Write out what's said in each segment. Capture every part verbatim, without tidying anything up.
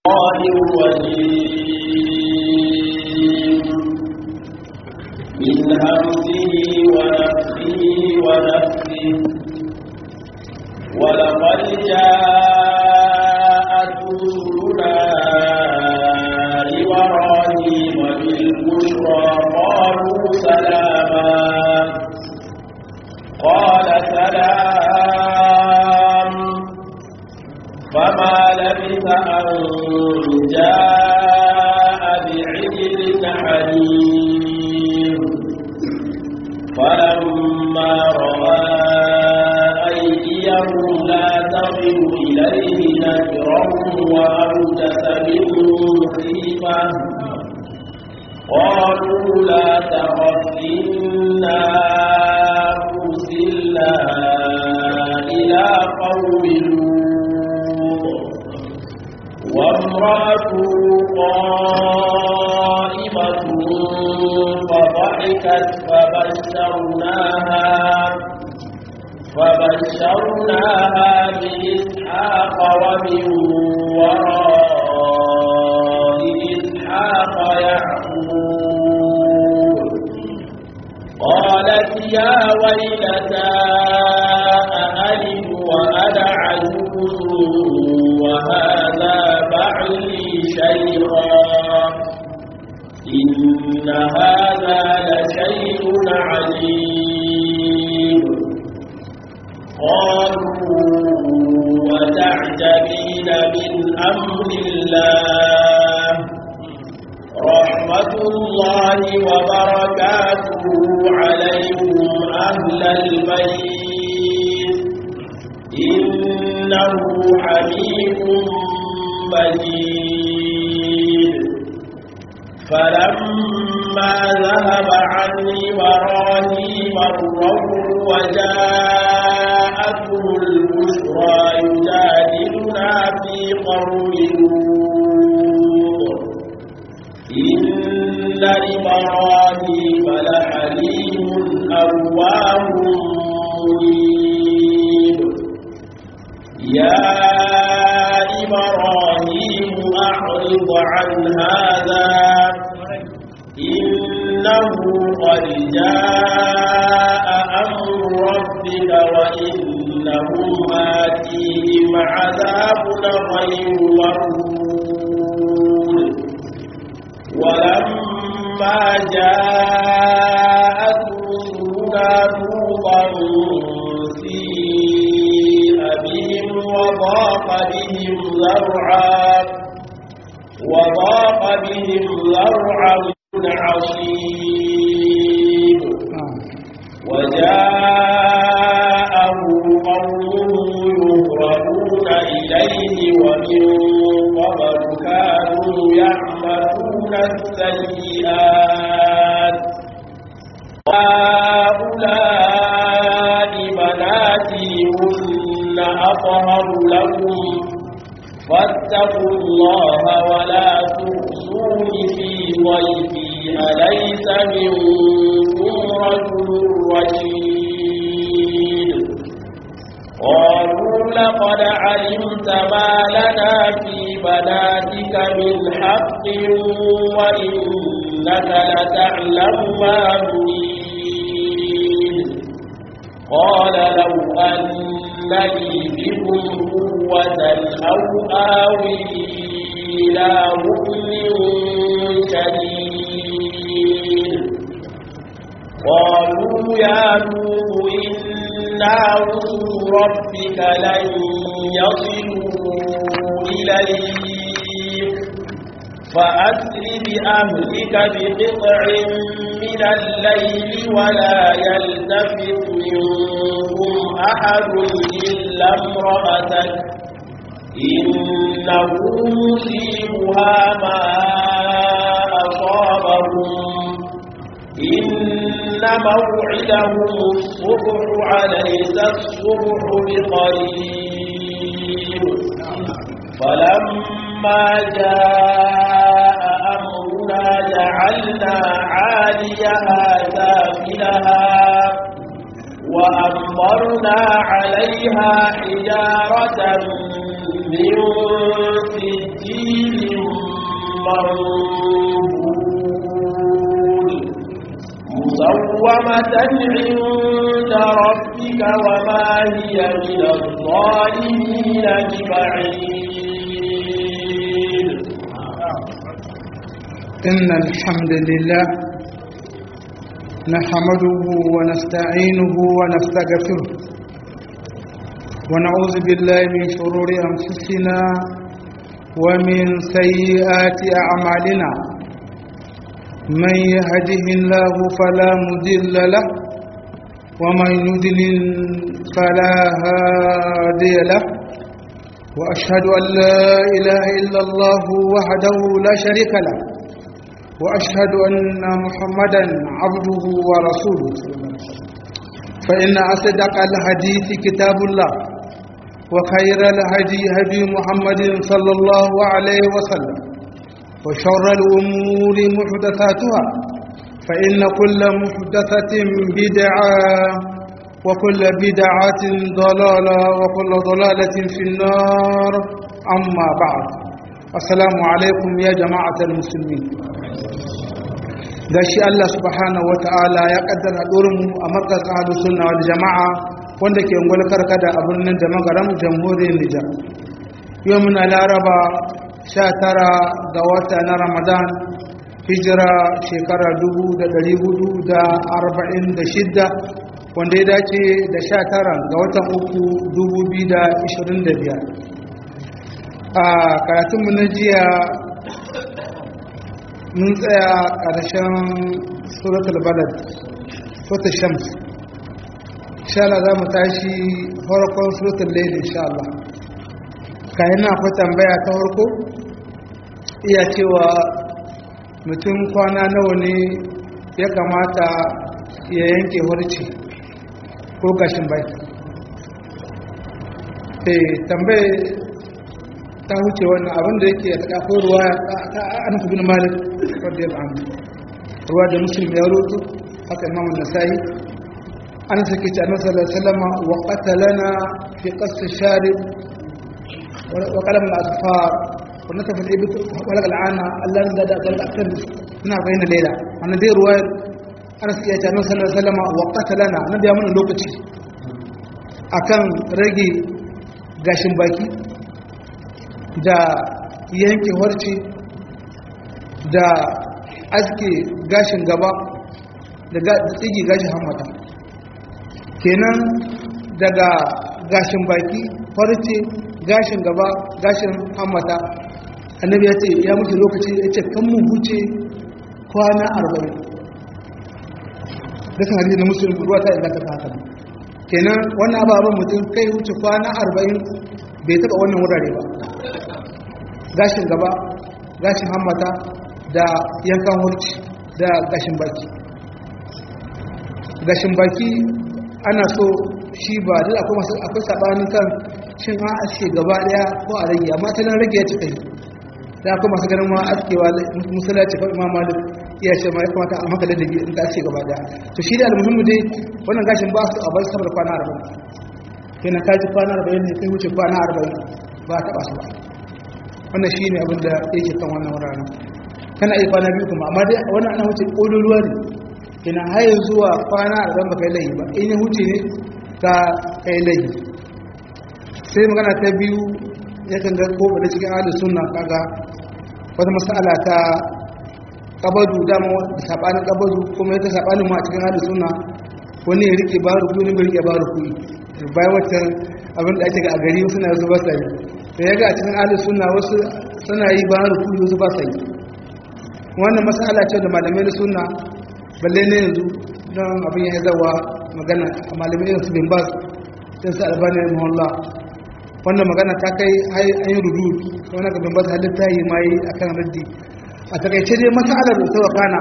الرجيم من همزه ونفخه ونفخه ولقد جاءت رسلنا إبراهيم بالبشرى قالوا سلاما قال سلام فما لبث أن جاء بعجل حنيف فلما رأى أيديهم لا تصل إليه نكرهم وأوجس منهم خيفة قالوا لا تخف إنا أرسلنا إلى قوم وامرأته قائمة فضحكت فبشرناها فبشرناها بإسحاق ومن وراء إسحاق يعقوب قالت يا ويلتى أألد وأنا عجوز وهذا بعلي شيخا إن هذا لشيء عجيب قالوا وتعجبين من أمر الله رحمة الله وبركاته عليكم أهل البيت إنه حميد مجيد فلما ذهب عن إبراهيم الروع وجاءته البشرى يجادلنا في قوم لوط إن إبراهيم لحليم أواه منيب يا إبراهيم أعرض عن هذا إنه قد جاء أمر ربك وإنهم آتيهم عذاب غير مردود ولما جاءت رسلنا لوطا سيء بهم وضاق بهم ذرعا وضاق بهم ذرعا عصيب وجاءه قومه يهرعون إليه ومن قبل كانوا يعملون السيئات هؤلاء بناتي هن أطهر لكم فاتقوا الله ولا تخزون في ضيفي أليس منكم رجل رشيد قالوا لقد علمت ما لنا في بناتك من حق وإنك لتعلم ما نريد قال لو أن لي بكم قوة أو آوي إلى ركن شديد قالوا يا نوح إنا رسل ربك لن يصلوا إليك فأسر بأهلك بقطع من الليل ولا يلتفت منكم أحد إلا امرأتك إنه مصيبها ما أصابهم إن موعدهم الصبح عليس الصبح بقريب فلما جاء أمرنا جعلنا عاليها سافلها وأمطرنا عليها حجارة من سجيل سجيل منضود مسومة عند ربك وما هي من الظالمين ببعيد. إن الحمد لله نحمده ونستعينه ونستغفره ونعوذ بالله من شرور أنفسنا ومن سيئات أعمالنا من يهده الله فلا مضل له ومن يضلل فلا هادي له وأشهد أن لا إله إلا الله وحده لا شريك له وأشهد أن محمدا عبده ورسوله فإن أصدق الحديث كتاب الله وخير الهدي هدي محمد صلى الله عليه وسلم وشر الأمور محدثاتها فإن كل محدثة بدعة وكل بدعة ضلالة وكل ضلالة في النار أما بعد السلام عليكم يا جماعة المسلمين. gashi Allah subhanahu wataala ya kaddara hadurinmu a markaz ahlus sunna wal jamaa wanda ke ungwal karkada a birnin da magaram jamhuriyar Nijar. Yau muna Laraba sha tara ga wata na Ramadan hijira shekara dubu da ɗari hudu da arba'in da shidda wanda ya dace da sha tara ga watan uku dubu biyu da ishirin da biyar. A karatunmu na jiya mun tsaya ƙarshen suratul balad suratul shams. insha Allah za mu tashi farkon suratul layl insha Allah. kayan na akwai tambaya ta farko iya cewa mutum kwana nawa ne ya kamata ya yanke hurci ko gashin bai. eh tambaye ta huce wannan abin da yake ta kafin ruwa ta an fi bin malik radiyallahu anhu ruwa da muslim ya roto haka imam an-nasai an sake ta annabi sallallahu alaihi wasallam wa qatalana fi qas ash-sharib wa qalam al-asfar wa nataf al-ibt wa lag al-ana Allah da da da akthar ina bayyana layla wannan dai ruwa an sake ta annabi sallallahu alaihi wasallam wa qatalana annabi ya mun lokaci akan rage gashin baki da yanke harce da aske gashin gaba da tsigi gashin hammata. Kenan daga gashin baki harce gashin gaba gashin hammata annabi ya ce ya mutu lokaci ya ce kan mu huce kwana arba'in. dukkan hadisi na musulun ruwa ta inganta ta haka. Kenan wannan ababen mutum kai huce kwana arba'in bai taba wannan wurare ba, gashin gaba gashin hammata da yankan hurci da gashin baki. Gashin baki ana so shi ba duk akwai masu akwai sabanin kan shin an aske gaba daya ko a rage, amma ta nan rage ya cika yi da akwai masu ganin ma askewa musulaci ko imam malik iya ce ma ya kamata a maka ladabi in ta aske gaba daya. To shi da almuhimmi dai wannan gashin ba su a bar saboda kwana arba'in. kenan ka ji kwana arba'in ne kai wuce kwana arba'in ba ta ba su ba. wannan shi ne abin da yake kan wannan wuraren. kana iya kwana biyu kuma amma dai wannan ana wuce ƙololuwa ne, kenan har zuwa kwana arba'in ba kai laihi ba, in ya wuce ne ka kai laihi. sai magana ta biyu ya kan ga ko da cikin ahlus sunna kaga wata mas'ala ta kabadu dama da sabanin kabadu kuma yake sabanin mu a cikin ahlus sunna, wani ya rike baro ku ne bai rike baro ku bayan wata abin da ake ga a gari suna zuba sai da yaga a cikin ahlus sunna wasu suna yi baro ku wasu ba sai. wannan mas'ala ce da malamai na sunna balle ne yanzu don abin ya zawa magana malamai irin su bin bas sai su albani rahimahullah, wannan magana ta kai an yi rudu wannan ga bin bas halitta yi mai akan raddi. a takaice dai mas'alar da ta wakana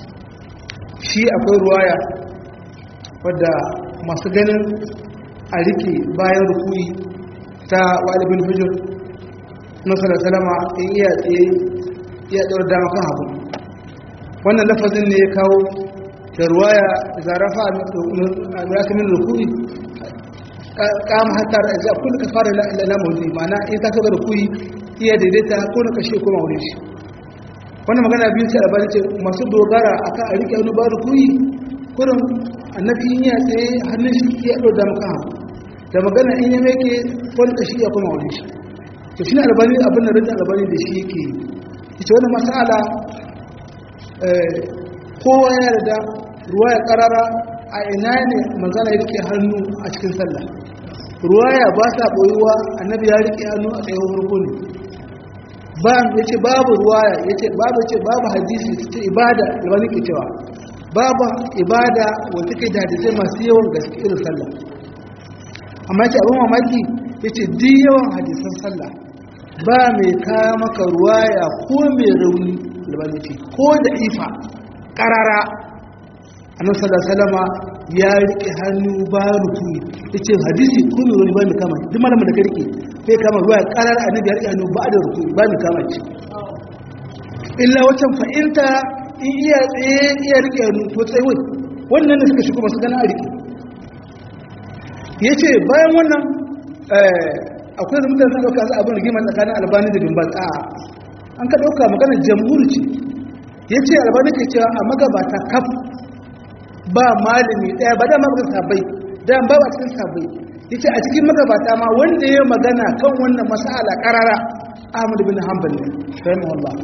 shi akwai ruwaya wadda masu ganin a rike bayan rukuni ta walibin hujjar na salasalama in iya tsaye iya ɗaura dama kan hagu. wannan lafazin ne ya kawo da ruwaya zarafa a mirakimin rukuni kama hatta da a kullum ka fara lalama hudu, mana in ta kaga rukuni iya daidaita ko na kashe kuma wurin shi wannan magana biyu ce albani ce masu dogara akan a rike hannu ba rukuyi kurin annabi in ya tsaye hannun shi ya ɗau da maka da magana in ya meke ko na kashe ya kuma wurin shi to shi ne albani abin da rinda albani da shi yake ita wannan masala kowa ya yarda ruwa ya karara a ina ne magana ya rike hannu a cikin sallah ruwaya ba sa boyuwa annabi ya rike hannu a tsayin farko ne ba yace babu ruwaya yace babu yace babu hadisi ta ibada wani ke cewa babu ibada wanda take da hadisi masu yawan gaske irin sallah amma yace abin mamaki yace duk yawan hadisan sallah ba mai kawo maka ruwaya ko mai rauni albani ce ko da ifa karara annabi sallallahu alaihi wasallama ya rike hannu ba rukuyi yace hadisi kullu wani bani kama duk malamin da kake sai kama ruwa karar annabi ya rike hannu ba da rukuyi bani kama ce illa wata fa'inta in iya tsaye iya rike hannu to tsaye wai wannan da suka shigo masu gana a rike yace bayan wannan eh akwai da mutane suka dauka abin rigima tsakanin albani da bin baz a an ka dauka maganar jamhuri ce yace albani ke cewa a magabata kaf ba malami daya ba da magana sabai dan ba ba cikin sabai yace a cikin magabata ma wanda ya magana kan wannan mas'ala qarara Ahmad bin Hanbal rahimahullah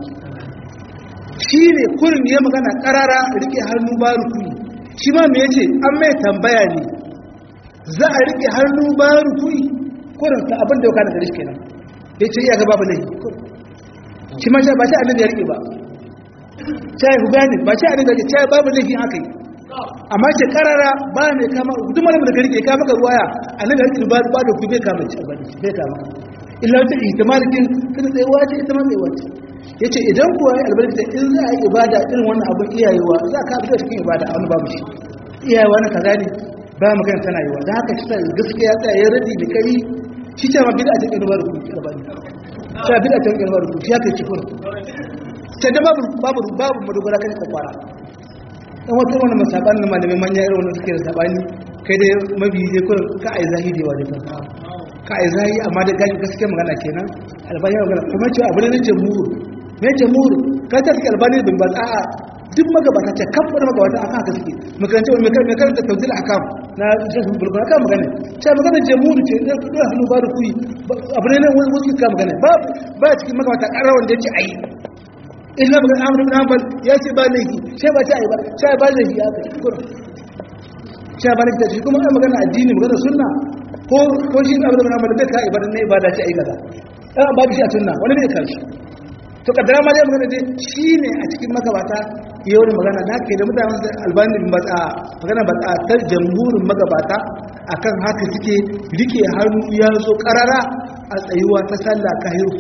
shine kurin ya magana qarara rike hannu ba rukuni shi ma me yace an mai tambaya ne za a rike hannu ba rukuni kurin ta abin da ya kana da rishi kenan yace iya ga babu lahi shi ma ba shi annabi ya rike ba sai ku gane ba shi annabi ya rike sai babu lahi haka yi amma ke karara ba ne kama duk malamin da kake ka maka ruwaya annabi ya ba ba da ku bai kama ci ba bai kama illa wata ihtimalikin kada sai wace ita ma sai wace yace idan kuwa ai albarka in za a yi ibada irin wannan abu iyayewa za ka fita cikin ibada a wani babu shi iyayewa na kaza ne ba magana tana yiwa dan haka shi gaskiya ta ya radi da kai shi ce ma bid'a ta irin babu ku albani ta bid'a ta irin babu ku ya kai cikin ta da babu babu babu madogara kan kwara dan wata wannan masaban malamai manya irin wannan suke da sabani kai dai mabi dai ko ka ai zahiri wa dai ka ai zahiri amma da gaji gaskiya magana kenan albani magana kuma ce abu ne na jamhur me jamhur ka ta cikin albani bin ba a duk magabata ce kafar magabata akan haka suke makaranta mai kai mai kai da tawdil akam na shekul bulgara ka magana ce magana jamhur ce da dole hannu ba da kuyi abu ne ne wasu ka magana ba ba cikin magabata karar wanda yace ai illa bin amr bin hanbal ya ce ba laifi sai ba sai ba sai ba laifi ya ka kuma sai ba laifi shi kuma ai magana addini magana sunna ko ko shi amr bin hanbal bai ka ibada ne ibada ce ai kaza dan ba shi a sunna wani ne ka shi to kaddara ma dai magana dai shine a cikin magabata yau ne magana da ke da mutanen albani bin batsa magana batsa ta jamhurin magabata akan haka suke rike hannu ya zo karara a tsayuwa ta sallah kahiru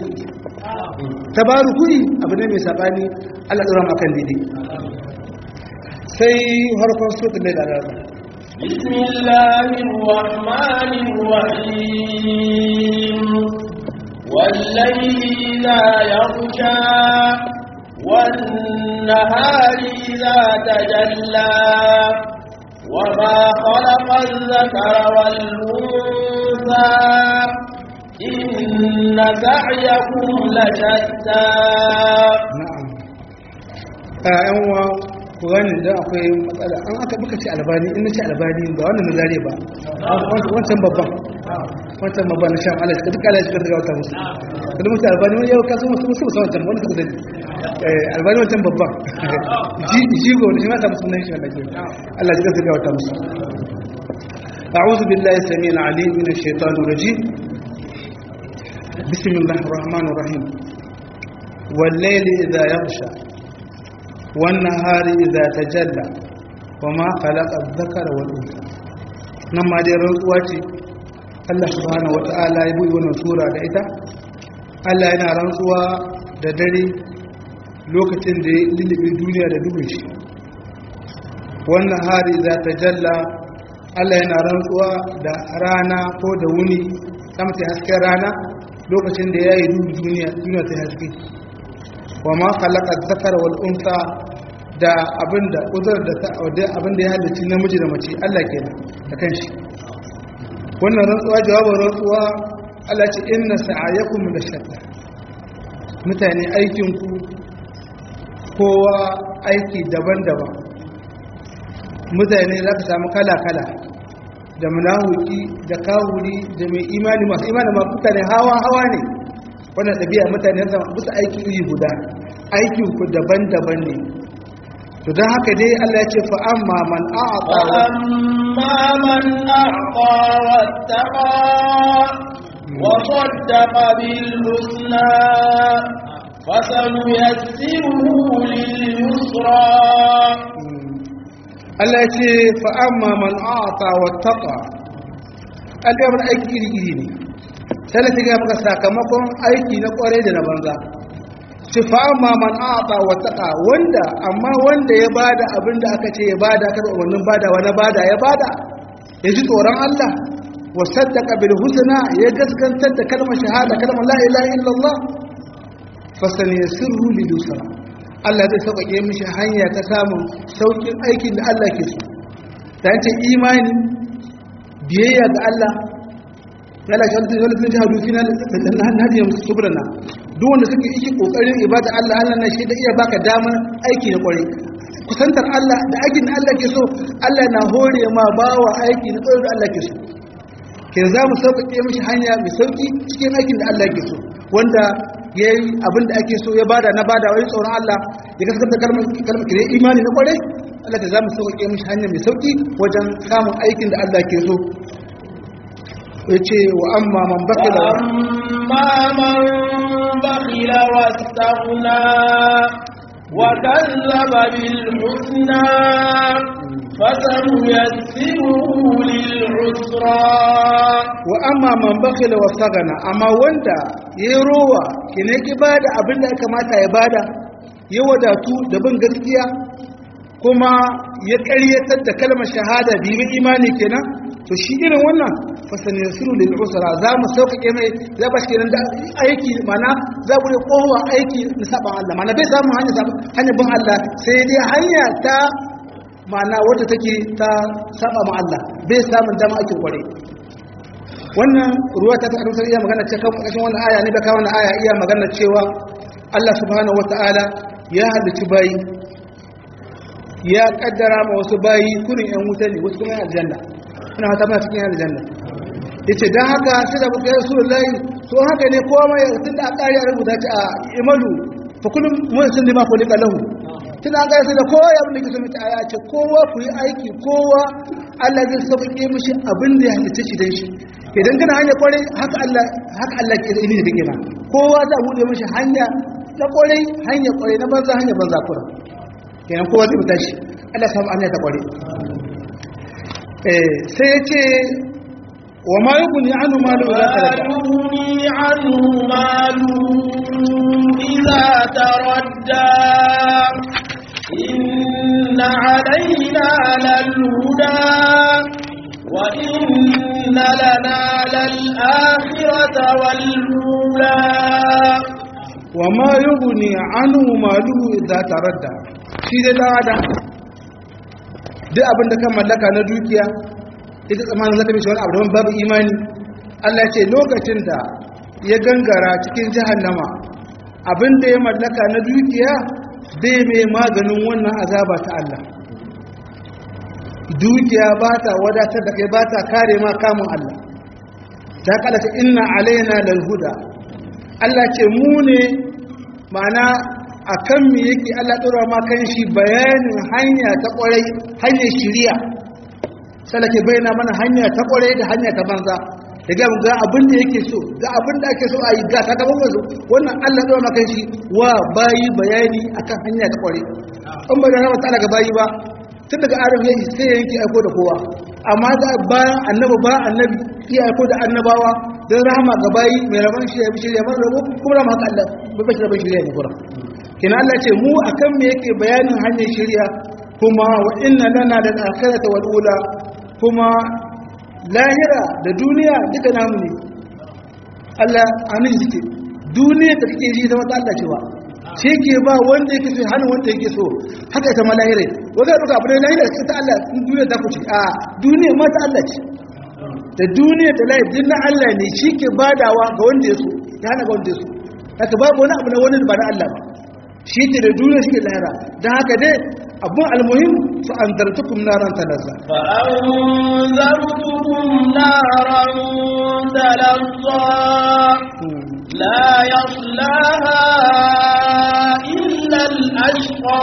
tabarukuni abu ne mai sabani Allah dora makan daidai sai harkon sura da rana bismillahir rahmanir rahim wallayli idha yaghsha wan nahari idha tajalla wama khalaqa adh-dhakara wal untha inna sa'yakum lashatta na'am ayan wa ku gani da akwai matsala an aka buka ci albani in ci albani ba wannan nazari ba wancan babban wancan babban shan Allah ka duka Allah ka daga wata musu kada mutu albani wani yau ka so musu musu wancan wani suka dani eh albani wancan babban ji ji go ne ma ta musu nan shi Allah ka daga wata musu a'udhu billahi samil alim minash shaitanir rajim بسم الله الرحمن الرحيم والليل إذا يغشى والنهار إذا تجلى وما خلق الذكر والأنثى نما دي رنسواتي الله سبحانه وتعالى يبوي wannan sura da ita Allah yana rantsuwa da dare lokacin da ya lilibe duniya da dubin shi wannan hari za ta jalla Allah yana rantsuwa da rana ko da wuni sama ta hasken rana lokacin da ya yi duhu duniya duniya ta haske wa ma khalaqa dhakara wal unsa da abinda uzur da ta abinda ya halicci namiji da mace Allah kenan da kanshi wannan rantsuwa jawabin rantsuwa Allah ce inna sa'ayakum la shatta mutane aikinku kowa aiki daban-daban mutane za ka samu kala-kala da munafiki da kawuri da mai imani masu imani ma mutane hawa-hawa ne wannan ɗabi'a mutane zama bisa aiki iri guda aikinku daban-daban ne to don haka dai Allah ya ce fa amma man a'ata amma man a'ta wattaqa wa saddaqa bil husna fasanuyassiruhu lil yusra Allah ya ce fa amma man a'ata wattaqa alƙawarin aiki iri iri ne sai ta ga maka sakamakon aiki na kware da na banza ce fa amma man a'ata wattaqa wanda amma wanda ya bada abinda aka ce ya bada kada wannan badawa na bada ya bada ya ji tsoron Allah wa saddaqa bil husna ya gaskantar da kalmar shahada kalmar la ilaha illallah fasaniyasiru lil yusra Allah zai sauƙaƙe mishi hanya ta samun sauƙin aikin da Allah ke so ta yace imani biyayya ga Allah yana shi wani sun ji hadufi na hajjiyar subrana duk wanda suke iki ƙoƙarin ibada Allah Allah na shi da iya baka damar aiki na ƙwarai kusantar Allah da aikin da Allah ke so Allah na hore ma bawa aiki na ƙwarai da Allah ke so ke za mu sauƙaƙe mishi hanya mai sauƙi cikin aikin da Allah ke so wanda ya yi abin da ake so ya bada na bada wani tsoron Allah ya kasance kalmar kalmar kire imani na kwarai Allah ta zamu sauke mishi hanya mai sauki wajen samun aikin da Allah ke so yace wa amma man bakila amma man bakila wastaghna wa kazzaba bil husna fasanuyassiruhu lil usra wa amma man bakila wastaghna amma wanda yayi rowa kine ki bada abin da ya kamata ya bada ya wadatu da bin gaskiya kuma ya ƙaryatar da kalmar shahada biyu imani kenan to shi irin wannan fasaniyasiru lil usra za mu sauƙaƙe mai za ba shi kenan da aiki mana za mu yi kowa aiki na saban Allah mana bai samu hanya saban hanya bin Allah sai dai hanya ta mana wata take ta saba ma Allah bai samun dama ake kware wannan ruwa ta ta rusar iya magana cewa kashin wannan aya ne da kawo wannan aya iya magana cewa Allah subhanahu wataala ya halicci bayi ya kaddara ma wasu bayi kurin yan wuta ne wasu kuma yan aljanna ina hata ma cikin yan aljanna yace dan haka sai da bukai rasulullahi to haka ne kowa mai tunda a kare a rubuta ta a imalu fa kullum mu'min lima khuliqa lahu tunda ga sai da kowa ya abin da kike mata aya ce kowa ku yi aiki kowa Allah zai sauke mishi abin da ya halice shi dan shi idan kana hanya kware haka Allah haka Allah ke da ilimi da kake na kowa za bude mishi hanya ta kware hanya kware na banza hanya banza kura kenan kowa zai fita shi Allah samu hanya ta kware eh sai yace wa ma yughni anhu malu idza taradda inna alayna lal huda wa inna lana lal akhirata wal ula wa ma yughni anhu malu idza taradda shi da dada duk abinda kan mallaka na dukiya ita tsamanin zata mishi wani abu da babu imani Allah ce lokacin da ya gangara cikin jahannama abinda ya mallaka na dukiya bai mai maganin wannan azaba ta Allah dukiya ba ta wadatar da kai ba ta kare ma kamun Allah ta kala ta inna alaina lal huda Allah ce mu ne ma'ana akan me yake Allah dora ma kan shi bayanin hanya ta kwarai hanyar shiriya salake bayyana mana hanya ta kwarai da hanya ta banza da ga ga abin da yake so ga abin da ake so a yi ga sakamakon wazo wannan Allah dora ma kan shi wa bayi bayani akan hanya ta kwarai in ba da rahama ta ga bayi ba tun daga adam ya sai yanke aiko da kowa amma da bayan annabi ba annabi ya aiko da annabawa don rahama ga bayi mai rabon shi ya bi shirya mara rabo kuma rahama ga Allah ba ba shi rabon shirya ne kura kina Allah ce mu akan me yake bayanin hanyar shirya kuma wa inna lana lal akhirata wal ula kuma lahira da duniya duka namu ne Allah amin yake duniya da kake ji zama ta Allah cewa shi ke ba wanda yake so hannun wanda yake so haka ita ma lahira wanda duka abu da lahira ta Allah duniya ta kuce a duniya ma ta Allah ce da duniya da lahira din na Allah ne shi ke badawa ga wanda ya so ya hana ga wanda ya so haka babu wani abu na wani ba na Allah ba shi ke da duniya shi ke lahira don haka dai abun almuhim fa anzartukum naran talazza fa anzartukum naran talazza la yaslaha illa al-ashqa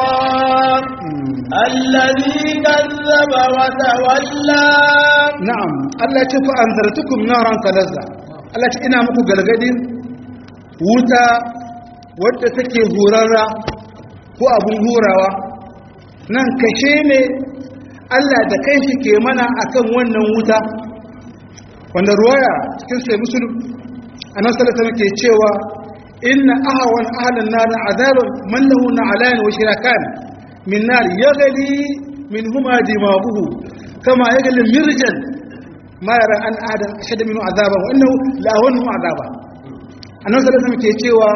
alladhi kazzaba wa tawalla na'am Allah ya ce fa anzartukum naran talazza Allah ce ina muku galgadin wuta wadda take hurarra ko abun hurawa nan kashe ne Allah da kai shi ke mana akan wannan wuta wanda ruwaya cikin sai musulun annabi sallallahu alaihi ke cewa inna ahwan ahlan nar azaban man lahu na'lan wa shirakan min nar yaghli minhuma dimaguhu kama yaghli mirjan ma yara an adam ashad minhu azaban wa innahu la ahwanu azaba annabi sallallahu alaihi ke cewa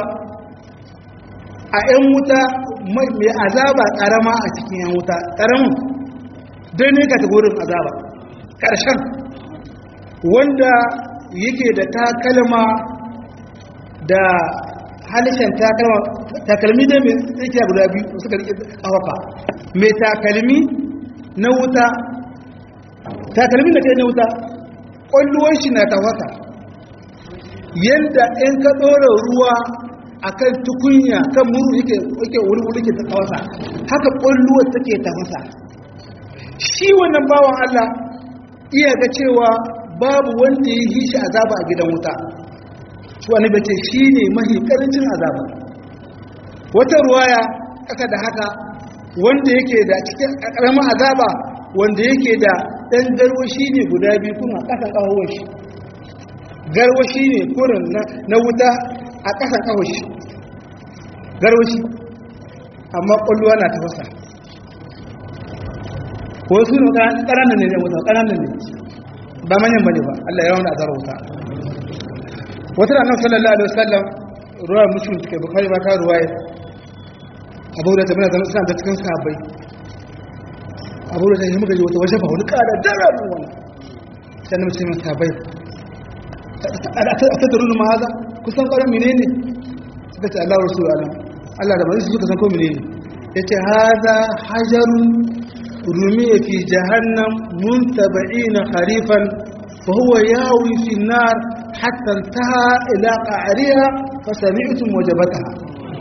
a ‘yan wuta mai azaba ƙarama a cikin ‘yan wuta ƙaramin don ne kategorin azaba ƙarshen wanda yake da takalma da halishan takalmi dai mai tsakiya guda biyu suka rike ƙafafa mai takalmi na wuta takalmi da ta na wuta ƙwalluwan shi na tafasa yadda in ka ɗora ruwa akan tukunya kan muru yake yake wuri wuri ke tafasa haka kulluwar take tafasa shi wannan bawan Allah iya ga cewa babu wanda ya yi shi azaba a gidan wuta shi wani bace shine mahi karancin azaba wata ruwaya aka da haka wanda yake da cikin karamin azaba wanda yake da dan garwashi ne guda biyu kuma kasan kawawar shi garwashi ne kurin na wuta a ƙasan ƙawashi garwashi amma ƙwalluwa na tafasa ko su ne ƙananan ne ne wuta ƙananan ne ba manyan bane ba Allah ya wani a zara wuta wata da annabi sallallahu alaihi wasallam ruwa mutum suke bukari ba ta ruwaya abu da tabbata zama suna da cikin sahabbai abu da ta yi muka ji wata wajen ba wani ƙada dara ne wani sai na mutum sahabbai a tattarunin ma haza kusan ƙwarar menene suka ce Allah rasu alam Allah da bari su suka san ko menene ya ce haza hajarun rumiya fi jahannam mun saba'ina harifan fa huwa yawi fi nar hatta intaha ila qa'riha fa sami'tum wajabataha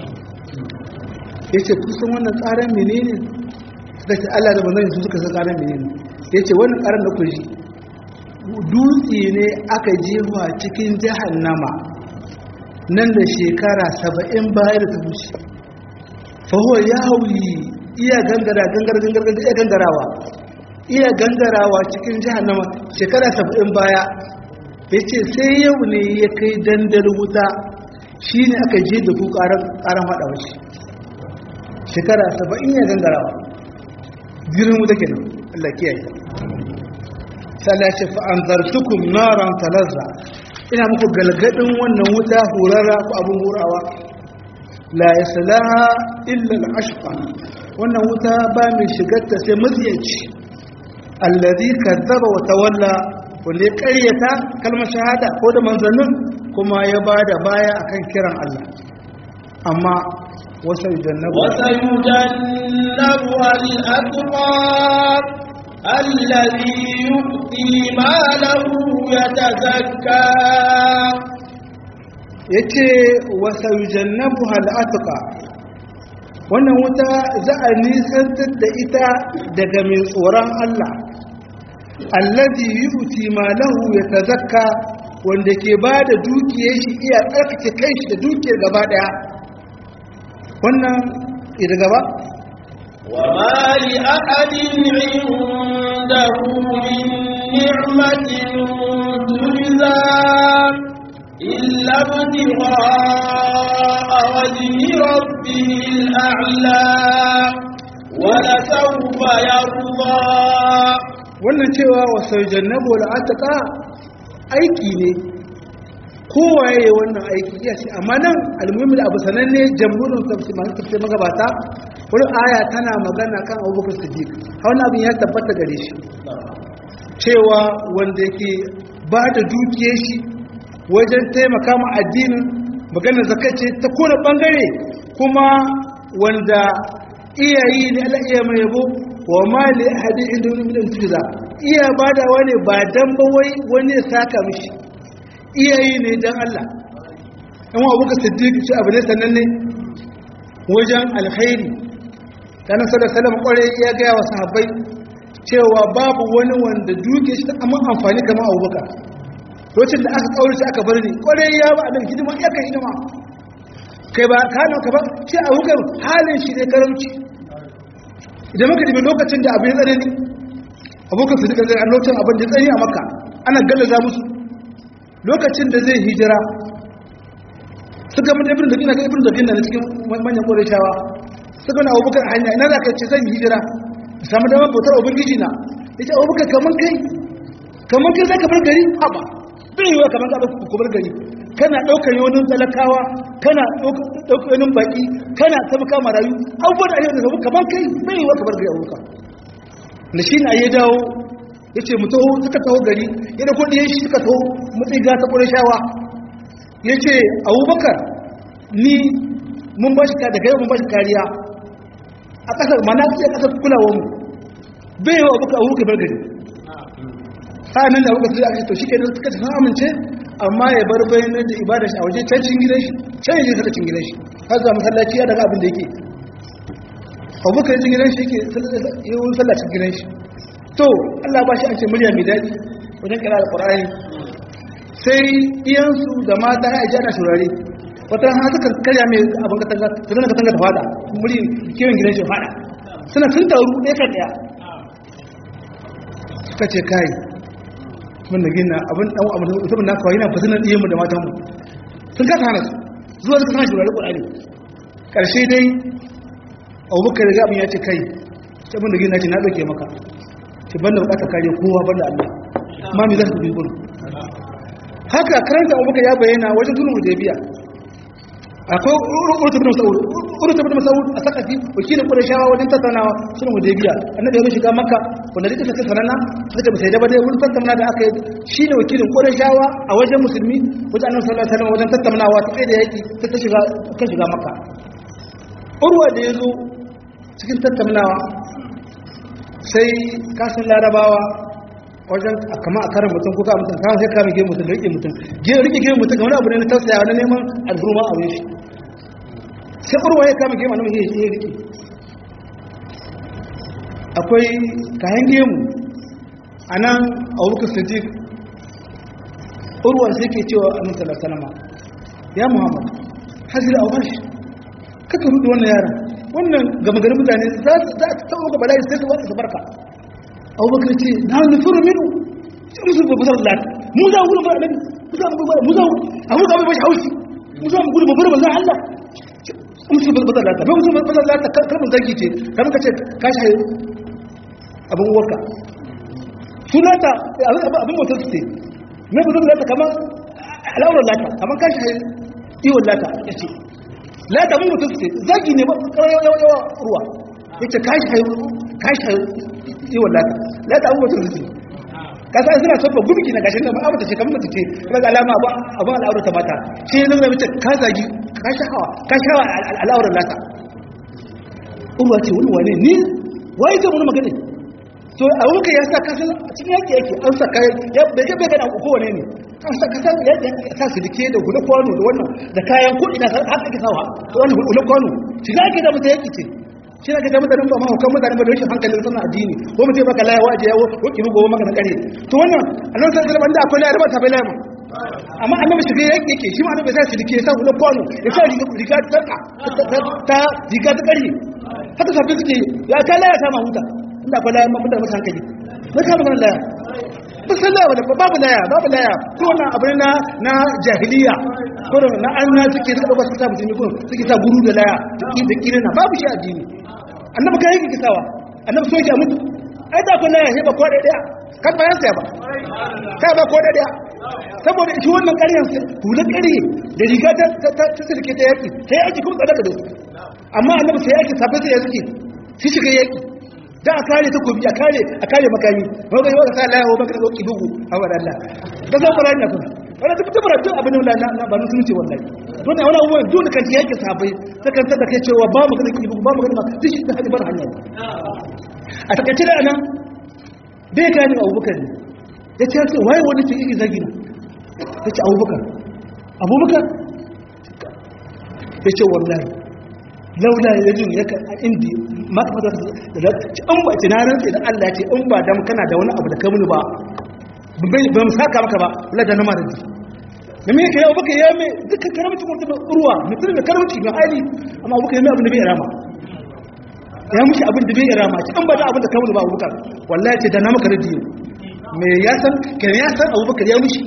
yace kusan wannan tsaran menene suka ce Allah da bari su suka san tsaran menene yace wannan tsaran da ku ji dutse ne aka jefa cikin jahannama nan da shekara saba'in bayar da wuce fahuwa ya hauyi iya gangara gangara gangara iya gangarawa iya gangarawa cikin jahannama shekara saba'in baya ya ce sai yau ne ya kai dandar wuta shi ne aka je da ku ƙaran haɗa wace shekara saba'in ya gangarawa jirin wuta kenan Allah kiyaye sai ce fa anzartukum naran talazza ina muku galgadin wannan wuta horara ko abun horawa la yaslaha illa al-ashqa wannan wuta ba mai shigarta sai maziyaci alladhi kadzaba wa tawalla wanda ya ƙaryata kalmar shahada ko da manzannin kuma ya bada baya akan kiran Allah amma wasa yujannabu wasa yujannabu al-atqa الذي يؤتي ماله يتزكى yace wasa yujannabu al-atqa wannan wuta za a nisantar da ita daga mai tsoron Allah allazi yu'ti malahu yatazakka wanda ke bada dukiyar shi iya tsarkake kai shi da dukiyar gaba daya wannan ida gaba وما لأحد عنده من نعمة تجزى إلا ابتغاء وجه ربه الأعلى ولسوف يرضى wannan cewa wasu jannabu al'ataka aiki ne kowaye wannan aiki ya ce amma nan almuhimmin abu sananne jamhurin tafsir magabata wani aya tana magana kan abubakar siddiq wani abin ya tabbata gare shi cewa wanda yake ba da dukiyar shi wajen taimaka ma addinin maganar zakace ta kone bangare kuma wanda iyayi ne Allah iya mai yabo wa mali ahadi inda wani midan tuza iya badawa ne ba dan ba wai wani ya saka mishi iyayi ne dan Allah dan wa Abubakar Siddiq shi abu ne sannan ne wajen alkhairi dan sallallahu alaihi wasallam kware ya ga wa sahabbai cewa babu wani wanda duke shi amma amfani kamar Abubakar lokacin da aka kaurace aka bar ni kware ya ba da hidima ya kai hidima kai ba kana ka ba shi Abubakar halin shi ne karamci idan muka dibi lokacin da abin tsare ni Abubakar Siddiq zai an lokacin abin da tsari a Makka ana gallaza musu lokacin da zai hijira suka mun ibn dakina ga ibn dakina ne cikin manyan Qurayshawa suka na Abubakar hanya ina zaka ce zan hijira samu da bautar ubangiji na yace Abubakar kaman kai kaman kai zaka bar gari haba bai yiwa kaman ka ku bar gari kana daukar yonin talakawa kana daukar yonin baki kana tabbaka marayu abubuwan ayyuka da kaman kai bai yiwa ka bar gari Abubakar da shi ne ya dawo yace mu taho suka taho gari yana ko diyan shi suka taho mutsiga ta Qurayshawa yace Abubakar ni mun bashi ka daga yau mun bashi kariya a kasar mana a kasar kulawar mu bai wa Abubakar Abubakar bar gari sanan da Abubakar sai to shike da suka tafi amince amma ya bar bayanan da ibadar shi a waje can cikin gidan shi can yaje ta cikin gidan shi har za masallaci ya daga abin da yake Abubakar cikin gidan shi yake yayin sallah cikin gidan shi to Allah ba shi an ce murya mai daɗi wajen kira alƙur'ani sai iyansu da mata ya ajiya na shurare wata hana suka karya mai abin katanga su zana katanga da fada muri kewan gidan shi fada suna sun taru ɗaya kan ɗaya suka ce kai mun da gina abin ɗan abin da sabon na kawai yana fasinar ɗiyanmu da matanmu sun kasa hana su zuwa suka sana shurare ƙur'ani ƙarshe dai abubakar da abin ya ce kai sabon da gina ce na ɗauke maka ce banda bukata kare kowa banda Allah ma mi za su bi gudu haka karanta abubakar ya bayyana wajen zulun hudaybiya akwai urtu bin mas'ud urtu bin mas'ud a sakafi wakilin qurayshawa wajen tattaunawa sulhun hudaybiya annabi ya shiga makka wanda duk take sananna suka ba sai da bade wurin tattauna da aka yi shine wakilin qurayshawa a wajen musulmi wajen annabi sallallahu alaihi wasallam wajen tattaunawa ta da yaki ta shiga ta shiga makka urwa da yazo cikin tattaunawa sai kasan larabawa wajen kama a karin mutum kuka mutum kama sai kama gemu mutum da rike mutum rike gemu mutum kamar abu ne na tausaya wani neman alhurma a wani shi sai urwa ya kama gemu annabi ya rike akwai kayan gemu a nan a wukar sadiq urwa sai ke cewa annabi sallallahu alaihi wasallam ya muhammad hazir awash kaka rudu wannan yaran wannan gama garin mutane za ta taɓa ga bala'i sai su wata su barka abubakar ce na nufuru minu sai musu babbar lati mu za mu gudu ba annabi mu za mu gudu mu za mu abu ga bai haushi mu za mu gudu babbar manzon Allah musu babbar lati ba musu babbar lati kalmar zaki ce kamar ka ce ka shi abun waka sunata abin mutum ce me babbar lati kamar alawar lati kamar ka shi iwon lati yace lata mun mutum ce zaki ne ba yawa yawa ruwa yace ka shi ka shi iwon lata lata mun mutum ce kasa suna sabba gumki na gashin nan ba abata ce kamar mutum ce daga alama ba abin al'aurar ta mata sai nan da mace ka zagi ka shahawa ka shahawa al'aurar lata uwa ce wani wane ni wai ce mun magana to a wuka ya sa kasa cikin yaki yake an sa kai ya bai ga bai ga ko wane ne an sa kasa ya sa su dike da gudu kwano da wannan da kayan kudi na har take sawa to wannan gudu kwano shiga ake da mutum yaki ce shi ne ga mutanen ba ma hukan mutanen ba da rashin hankalin sunna addini ko mutum baka laya waje yawo ko kibi gobe maka na kare to wannan annabi sallallahu alaihi wasallam da akwai laya ba ta bai laya amma annabi shi yake yake shi ma annabi sai shi dike sa gudu kwano ya sa riga ta ta riga ta kare haka sabbi suke ya ta laya ta ma huta inda akwai laya ma mutane hankali ba ka magana laya ba san laya wala babu laya babu laya ko wannan abu na na jahiliya ko na anna suke da ba su sa mutum ko suke sa guru da laya da kirina babu shi addini annabi kai yake kisawa annabi so yake mutu ai da kun laya sai ba ko da daya kan bayan sai ba kai ba ko da daya saboda shi wannan ƙaryan sai hula ƙarye da riga ta ta sirke ta yaki sai yaki kuma tsada da su amma annabi sai yaki sabai sai yaki shi shiga yaki da a kare ta kobi a kare a kare makami ba ga yau ka sa laya ba ka dauki bugu a wa Allah da san Qur'ani na kuma wala ta fita baratu abin da na ba sun ce wallahi don ne wala abubuwan dole kan yake sabai ta kan tada kai cewa ba mu ga kibi ba mu ga ma duk shi da hadi bar hanya a takaice da nan bai gani Abubakar ne ya ce waye wani ce iri zagina ya ce Abubakar Abubakar ya ce wallahi laula ya jin yaka indi maka da an ba tunanin sai da Allah ce in ba dan kana da wani abu da ka muni ba ba mu saka maka ba wallahi da na mara ji me me yake Abubakar ya me dukkan karamci mutum urwa mutum da karamci ga hali amma Abubakar ya me abin da bai rama ya mushi abin da bai rama ci an ba da abin da ka muni ba Abubakar wallahi ce da na maka radi me ya san ke ya san Abubakar ya mushi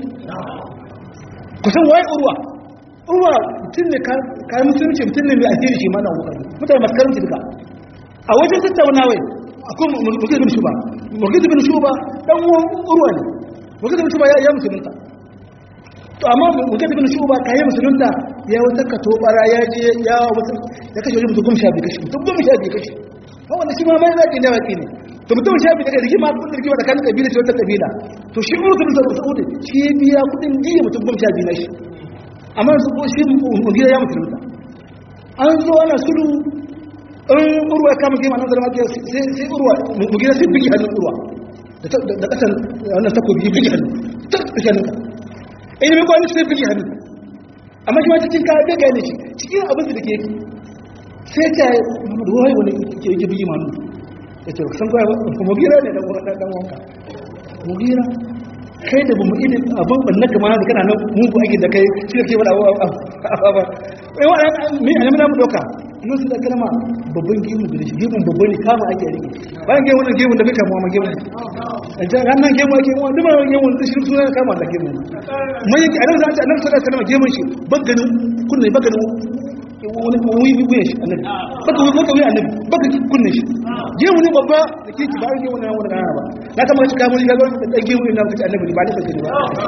kusan wai urwa urwa mutum ne kayan musulunci mutum ne mai asiri shi mana Abubakar mutane masu karanci duka a wajen tattaunawai akwai mugid bin shuba mugid bin shuba dan uwan urwa ne mugid bin shuba ya musulunta to amma mugid bin shuba kayan musulunta ya wata kato bara ya je ya wata ya kashe wajen mutum sha biyu kashi mutum goma sha biyu kashi ko wanda shi ma mai zaki ne waki ne to mutum sha biyu daga rigima kudin rigima da kan kabila ce wata kabila to shi urwa bin saudi shi ya biya kudin jiya mutum goma sha biyu na shi amma su ko shi mugira ya musulunta an zo ana sulu in urwa ya kama gema nan zama ke sai urwa mugira sai bigi hannun urwa da kasan wannan takobi bigi hannu ta bigi hannun ka in mai kwani sai bigi hannun amma shi ma cikin ka daga ne shi cikin abin da ke sai ta muhammadu wai wani ke yi bigi manu ya ce san kwaya ba mugira ne dan wanka mugira kai da bamu ilin abin banna kama da kana nan mugu ake da kai shi da ke wada ababa wai wa mai alamu na mu doka yau su da kalma babban gemu da shi gemun babban ne kama ake rike bayan gemun nan gemun da bai kama ma gemun a jan ranar gemu ake mu duk mai gemun da shi suna kama da gemun mai yake a nan za a ce annabi sallallahu alaihi wasallam gemun shi baganin kunne baganin wani wuyi wuyi shi annabi baka wuyi baka wuyi annabi baka kunne shi gemu ne babba da kike ba gemu ne wani kana ba na kama shi kamar ya ga dan gemu ne na kace annabi ba ne kake ba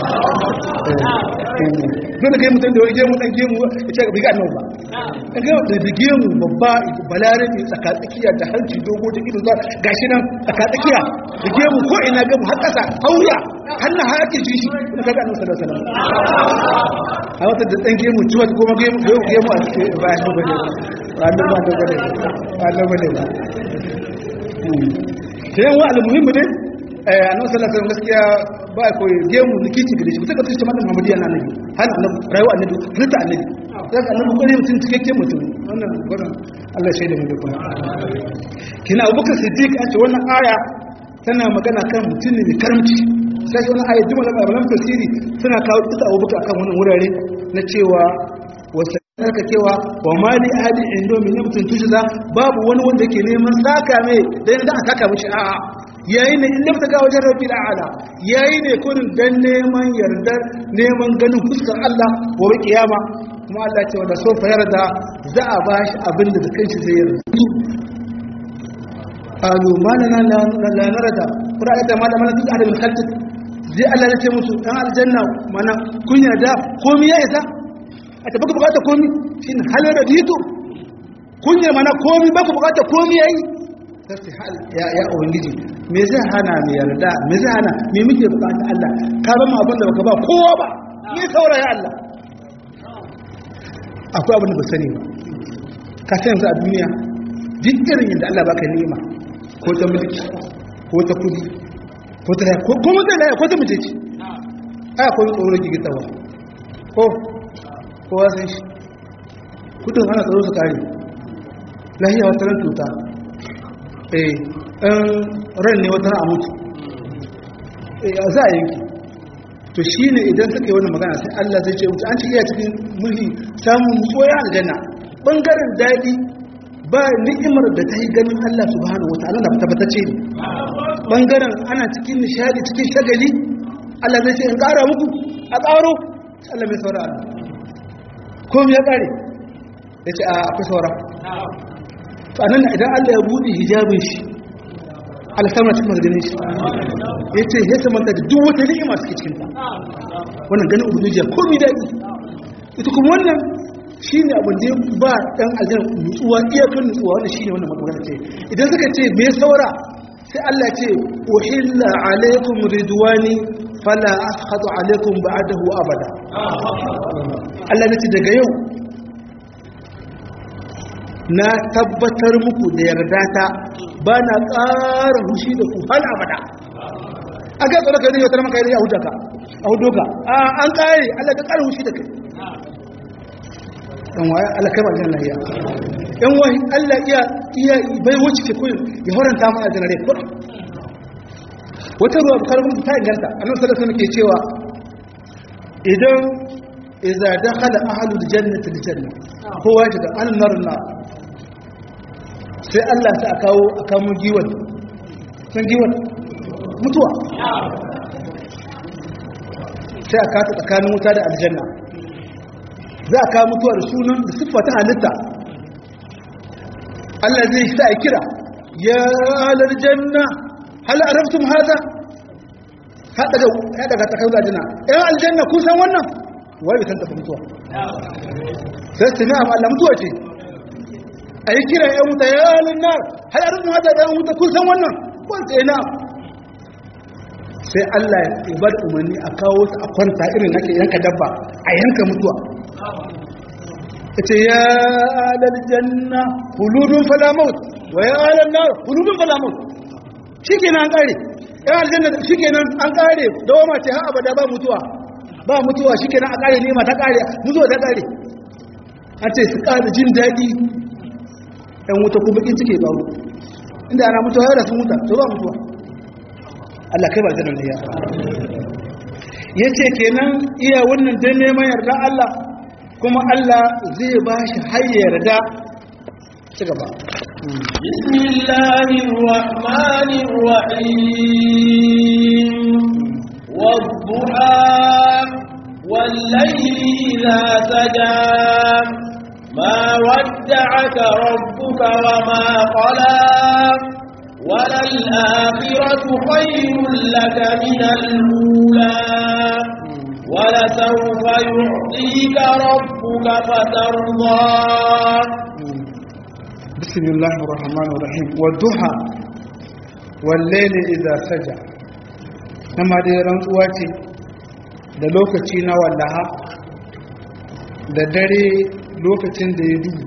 dole kai mutan da wani gemu dan gemu ya ce bi ga annabi ba dan gemu da gemu babba balare ne tsaka tsakiya da hanci dogo da ido gashi nan tsaka tsakiya da gemu ko ina gemu har kasa hauya hannu har ake ji shi da kaga annabi sallallahu alaihi wasallam a wata da dan gemu ciwa ko ma gemu gemu a cikin ba ya bane ba da ba da bane ba da bane ba sai wa almuhimmi ne eh annabi sallallahu alaihi wasallam gaskiya ba ko gemu likici gare shi mutum ka tsaye madan Muhammadiya na annabi har annabi rayuwa annabi rita annabi sai annabi ko ne mutum cikakken mutum wannan gurin Allah shaida mu da kuma kina Abubakar Siddiq an ce wannan aya tana magana kan mutum ne mai karamci sai wannan aya jumla malaman tafsiri suna kawo ita Abubakar akan wannan wurare na cewa wasu aka cewa wa mali ahadi indo min yamtun tujza babu wani wanda yake neman saka mai dan da aka saka mishi a'a yayi ne in ta ga wajen rabbil a'la yayi ne kurin dan neman yardar neman ganin fuskar Allah gobe kiyama kuma Allah ce wanda sofa yarda za a bashi abin da kanshi zai yarda alu malana la la narada qura'ata malama la tu'ada min khalqik zai Allah ya ce musu dan aljanna mana kun yarda komai ya isa a ta baka bukata komi shi ne halar da dito kunyar mana komi baka bukata komi ya yi sai hal ya ya ubangiji me zai hana mai yarda me zai hana me muke bukata Allah ka ba mu abin da baka ba kowa ba me saura ya Allah akwai abin da ba sani ba ka san yanzu a duniya duk irin yadda Allah baka ni'ima ko ta mulki ko ta kudi ko ta ko ko ta ko ta muteci ai akwai tsoro gigitawa ko kowa sai shi kudin ana tsaro su kare lahiya wata ran tuta eh ɗan ran ne wata a mutu eh za a yanki to shi ne idan suka yi wani magana sai Allah zai ce mutu an ci iya cikin mulki samun tsoya aljanna ɓangaren daɗi ba ni'imar da ta yi ganin Allah subhanahu wa ta'ala na tabbatacce ne ɓangaren ana cikin nishadi cikin shagali Allah zai ce in ƙara muku a ƙaro Allah mai saura Allah komi ya ƙare ya ce a akwai saura tsanan idan Allah ya buɗe hijabin shi alsamar cikin maganin shi ya ce ya samanta da duk wata ni'ima suke cikinta wannan ganin ubangiji komi daɗi ita kuma wannan shi ne abin da ya ba ɗan aljanna nutsuwa iyakar nutsuwa wannan shi ne wannan magana ce idan suka ce me saura sai Allah ce uhilla alaikum ridwani fala askhatu alaikum ba'dahu abada Allah nace daga yau na tabbatar muku da yarda ta ba na ƙara hushi da ku har abada aka tsara kai yau tarmaka yi a hudaka a hudoka an ƙare Allah ka ƙara hushi da kai dan waye Allah kai aljanna ya dan waye Allah iya iya bai wuce ke koyi ya horanta mu aljanna ne ko wata ruwa kalmar ta inganta annabi sallallahu alaihi wasallam ke cewa idan idza dakhala ahlul jannati aljanna kowa shiga annar nar sai Allah ta kawo aka mu giwan san giwan mutuwa sai aka ta tsakanin wuta da aljanna za ka mutuwa da sunan da siffa ta halitta Allah zai sa ya kira ya ahlul janna hal arabtum hada hada ga hada ga takan aljanna eh aljanna kun san wannan wai bai san ta mutuwa sai tana amma Allah mutuwa ce ayi kira ya muta ya ahlun nar hal arabtum hada da muta kun san wannan ko sai na sai Allah ya bar umarni a kawo su a kwanta irin nake yanka dabba a yanka mutuwa ita ya ahlul janna khuludun fala maut wa ya ahlun nar khuludun fala maut shikenan an kare ya aljanna shikenan an kare dawama ce har abada ba mutuwa ba mutuwa shikenan a kare nema ta kare mutuwa ta kare an ce su kare jin dadi dan wuta ku bakin cike ba inda ana mutuwa ya rasu muta to ba mutuwa Allah kai ba aljanna ne ya yace kenan iya wannan dan neman yarda Allah kuma Allah zai ba shi hayyar da ci gaba bismillahir rahmanir rahim wadduha wal layli idha saja ma wadda'aka rabbuka wama qala walal akhiratu khayrun laka minal ula ولسوف يعطيك ربك فترضى بسم الله الرحمن الرحيم والضحى والليل إذا سجى كما دي rantsuwa ce da lokaci na wallaha da dare lokacin da ya duhu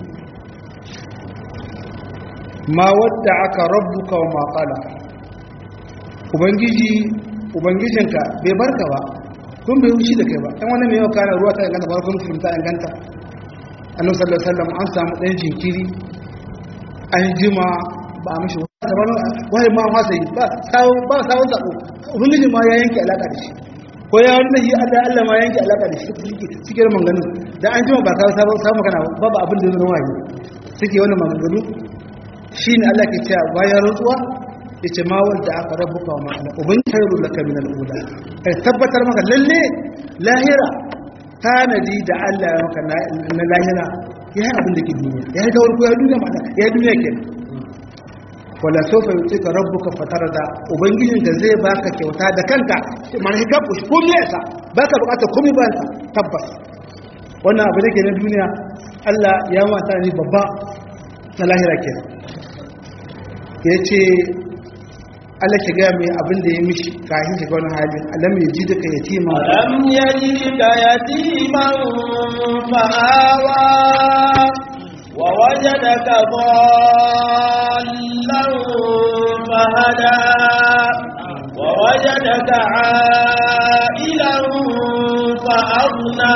ma wadda aka rabbuka wa ma qala ubangiji ubangijinka bai barka ba kun bai wuce da kai ba dan wannan mai yau kana ruwa ta inganta ba kun filmta inganta annabi sallallahu alaihi wasallam an samu dan jinkiri an jima ba a mishi wani wai ma wasa yi ba sawo ba sawo zabo ubangiji ma ya yanke alaka da shi ko ya wanda shi Allah Allah ma yanke alaka da shi cikin maganganun da an jima ba sawo sawo sawo magana ba ba abin da zai waye suke wannan maganganu shine Allah ke cewa bayan rantsuwa yace ma wanda aka rabbuka wa ma'ana ubin khairu laka min al-ula kai tabbatar maka lalle lahira tanadi da Allah ya maka na lahira yayi abin da ke duniya yayi da warko ya duniya ma'ana yayi duniya kenan wala sawfa yutika rabbuka fatarda ubangijin da zai baka kyauta da kanka mana hika ku komai sa baka bukata komai ba sa tabbas wannan abu da ke na duniya Allah ya mata ni babba na lahira kenan yace Allah shiga mai abin da ya mishi kafin shiga wani halin alam ya ji daga yatima alam ya ji daga yatiman fa'awa wa wajadaka dhallan fahada wa wajadaka a'ilan fa'aghna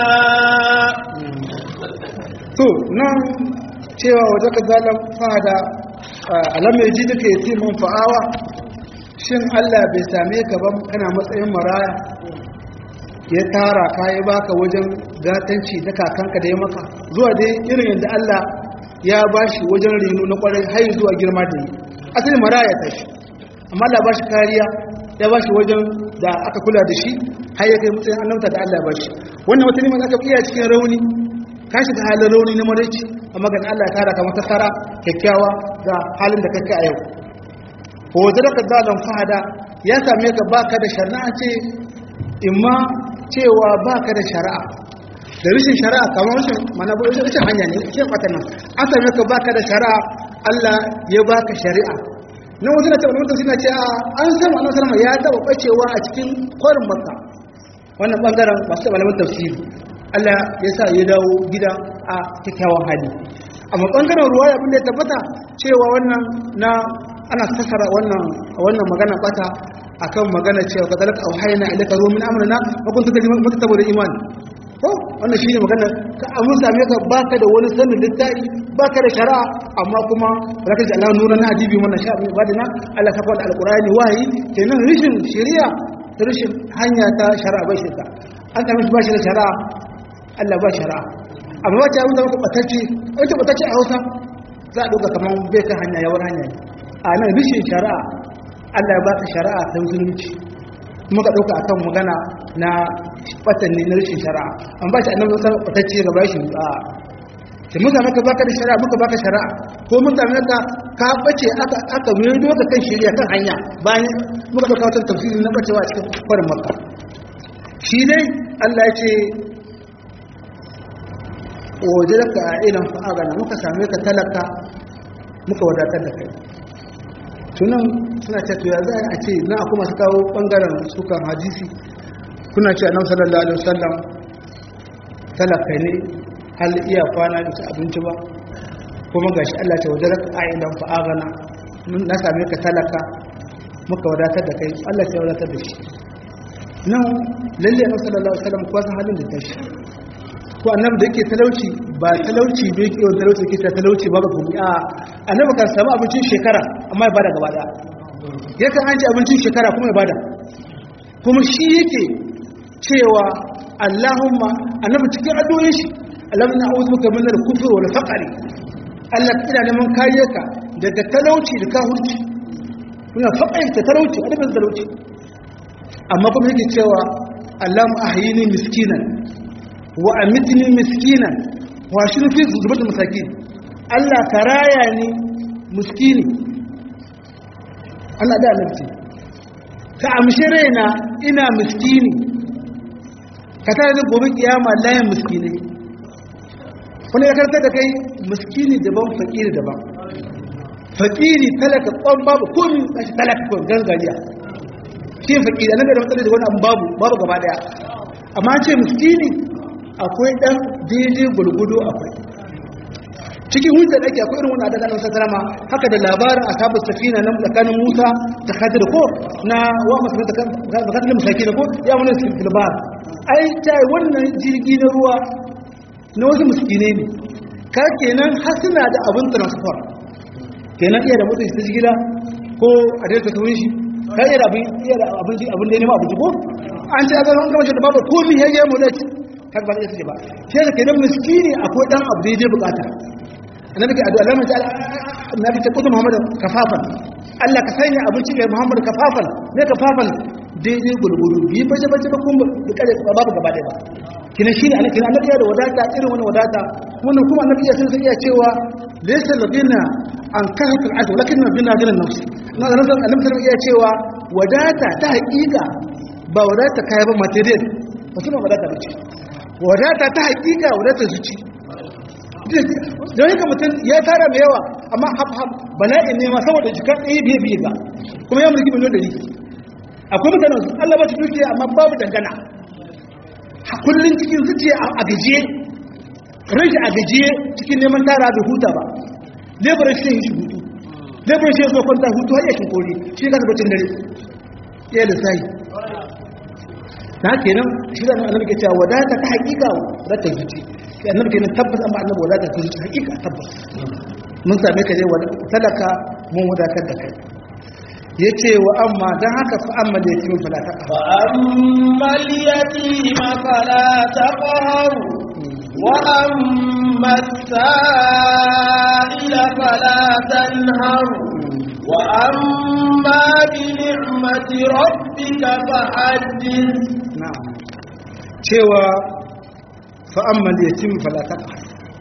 to nan cewa wajadaka dhallan fahada alam ya ji daga yatiman fa'awa shin Allah bai same ka ba kana matsayin maraya ya tara ka ya baka wajen gatanci da kakanka da ya maka zuwa dai irin yadda Allah ya bashi wajen reno na kwarai har zuwa girma da yi asali maraya ta shi amma Allah bashi kariya ya bashi wajen da aka kula da shi har ya kai matsayin annabta da Allah ya bashi wannan wata neman aka iya cikin rauni ka shiga halin rauni na maraici amma ga Allah ya tara ka mata sara kyakkyawa ga halin da kake a yau ko da ka dalan fahada ya same ka baka da shari'a ce imma cewa baka da shari'a da rishin shari'a kamar rashin mana ba rashin hanya ne ke fatan nan an same ka baka da shari'a Allah ya baka shari'a nan wajen da ta wannan suna ce an san wannan sallama ya taba bacewa a cikin kwarin Makka wannan bangaren masu malaman tafsiri Allah ya sa ya dawo gida a kyakkyawan hali amma bangaren ruwaya abin da ya tabbata cewa wannan na ana fassara wannan wannan magana bata akan magana cewa kadalaka auhayna ilaka ruwa min amrina wa kuntu tajma maktabu da iman ko wannan shine magana ka amun same ka baka da wani sanin littafi baka da shari'a amma kuma zaka ji Allah nuna na hadibi wannan sha abin badina Allah ka faɗa alqur'ani wahayi kenan rishin shari'a rishin hanya ta shari'a bai shirka an ta mishi ba shi da shari'a Allah ba shari'a amma wace abin da muka batacce wace batacce a Hausa za a doka kaman bai kan hanya yawar hanya a nan rishin shari'a Allah ya baka shari'a ta musulunci muka dauka akan magana na batanni na rishin shari'a an ba shi annabi sai batacce ga bashi a sai mun zama ka baka da shari'a muka baka shari'a ko mun zama ka ka bace aka aka mai doka kan shari'a kan hanya bayan muka dauka wata tafsiri na bacewa cikin farin makka shi dai Allah ya ce wajadaka ilan fa'agana muka same ka talaka muka wadatar da kai tunan suna ce to ya za a ce na kuma su kawo bangaren sukan hadisi kuna ce annabi sallallahu alaihi wasallam talaka ne hal iya kwana da su abinci ba kuma gashi Allah ta wajadaka ilan fa'agana na same ka talaka muka wadatar da kai Allah ya wadatar da shi nan lalle annabi sallallahu alaihi wasallam kuwa san halin da tashi ko annabi da yake talauci ba talauci da yake yawan talauci yake talauci ba ba kuma a annabi kan samu abincin shekara amma ya bada gaba daya yakan an ci abincin shekara kuma ya bada kuma shi yake cewa Allahumma annabi cikin addu'o'in shi Allahumma a'udhu bika min al-kufri wal faqri Allah ina neman kariyarka daga talauci da kahurci kuna faqri ta talauci adabin talauci amma kuma yake cewa Allahumma ahyini miskinan wa amitni miskinan wa shinu fi zubatul masakin Allah karaya ni miskini Allah da annabi ka amshe raina ina miskini ka tare da gobe kiyama layin miskini wani ya karta da kai miskini daban fakiri daban fakiri talaka kwan babu komi kashi talaka kwan gangariya shi fakiri annabi da matsalar da wani abu babu babu gaba daya amma ce miskini akwai dan daidai gulgudu akwai cikin hujja da ake akwai irin wani adadin annabi sallama haka da labarin ashabus safina nan tsakanin Musa da Khadir ko na wa masu da Khadir musaki ko ya mun cikin bar ai tai wannan jirgi na ruwa na wasu miskine ne ka kenan hasina da abin transfer kenan iya da mutum shi jigila ko a da ta tawin shi kai iya da abin iya da abin abin da ne ma abu ko an ce ga wannan shi da babu komai yayi mu da kar ba zai ba sai da kenan miskini akwai dan abu da yake bukata annabi ke addu'a Allah ta'ala annabi ta kudu Muhammad kafafan Allah ka sanya abinci ga Muhammad kafafan ne kafafan daidai gulgulu bi baje baje ba kuma da kare babu gaba da ba kina shine annabi kina annabi da wadata irin wannan wadata wannan kuma annabi ya sai ya cewa laysa ladina an kahatu al-adu lakin ladina gina nafsi na rasul annabi ya cewa wadata ta haƙiƙa ba wadata kai ba material ba kuma wadata ba ce wadata ta haƙiƙa wadata zuci don haka mutum ya tara mai yawa amma haf-haf bala'in nema saboda jikar ɗaya biye biye ba kuma ya mulki miliyon ɗari akwai mutane su Allah ba su dukiya amma babu dangana kullum cikin zuciya a gajiye rashi a gajiye cikin neman tara bai huta ba lebarar shi yi shi hutu lebarar shi ya zo kwanta hutu har yakin kori shi ka tabbacin dare ya da sai na kenan shi da annabi ke cewa wadata ta hakika wadata zuci annabi kenan tabbas amma annabi wadata ta zuci hakika tabbas mun same ka dai talaka mun wadatar da kai yace wa amma dan haka fa amma da yatim fala taqa fa amma yatim fala taqhar wa amma as-sa'ila fala tanhar wa amma bi ni'mati rabbika fahaddith na'am cewa fa amma yatim fala taqa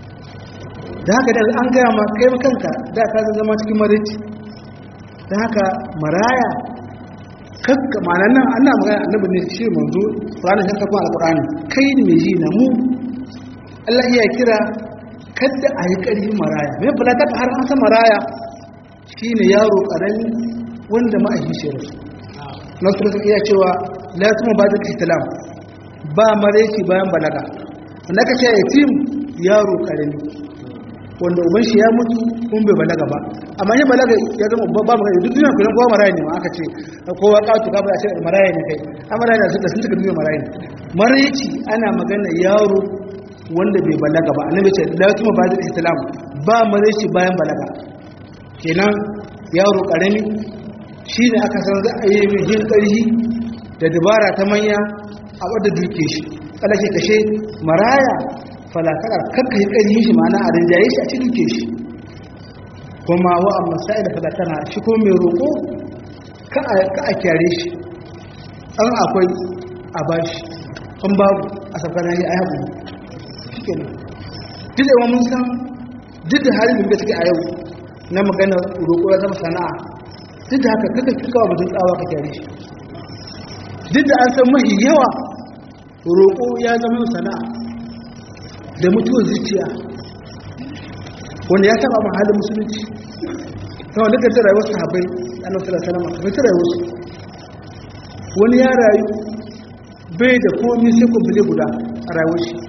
da haka da an ga ma kai kanka da ka zama cikin marici da haka maraya kakka ma'anar nan ana magana annabi ne shi manzo ranar shakka kuma alƙur'ani kai ne mai ji na mu Allah iya kira kadda a yi ƙarfin maraya mai fulata har an san maraya shi ne yaro ƙarami wanda ma'aji shi rasu na su iya cewa la kuma ba da islam ba mareci bayan balaga wanda ka ce yatim yaro karami wanda uban shi ya mutu kun bai balaga ba amma ya balaga ya zama ba magana duk duniya kullum kowa maraya ne ma aka ce kowa katu ka ba a ce maraya ne kai amara ne da sun tuka duniya maraya ne mareci ana magana yaro wanda bai balaga ba annabi ce la tuma ba da islam ba mareci bayan balaga kenan yaro karami shine aka san za a yi mai jin karhi da dabara ta manya a wadda duke shi kala ke kashe maraya falakar kakka yi karhi shi ma'ana a rinjaye shi a cikin duke shi kuma wa amma sai da falakana shi ko mai roƙo ka a kyare shi an akwai a bashi an babu a safana yi a yabu shi ke nan duk da mun san duk da halin da suke a yau na magana roƙo ya zama sana'a duk da haka kaka kikawa mutum tsawa ka kyare shi duk da an san mahi yawa roƙo ya zama sana'a da mutuwar zuciya wanda ya taɓa mahalin musulunci ta wanda ka rayuwar sahabbai annabi sallallahu alaihi wasallam ka tare wasu wani ya rayu bai da komai sai kumbule guda a rayuwar shi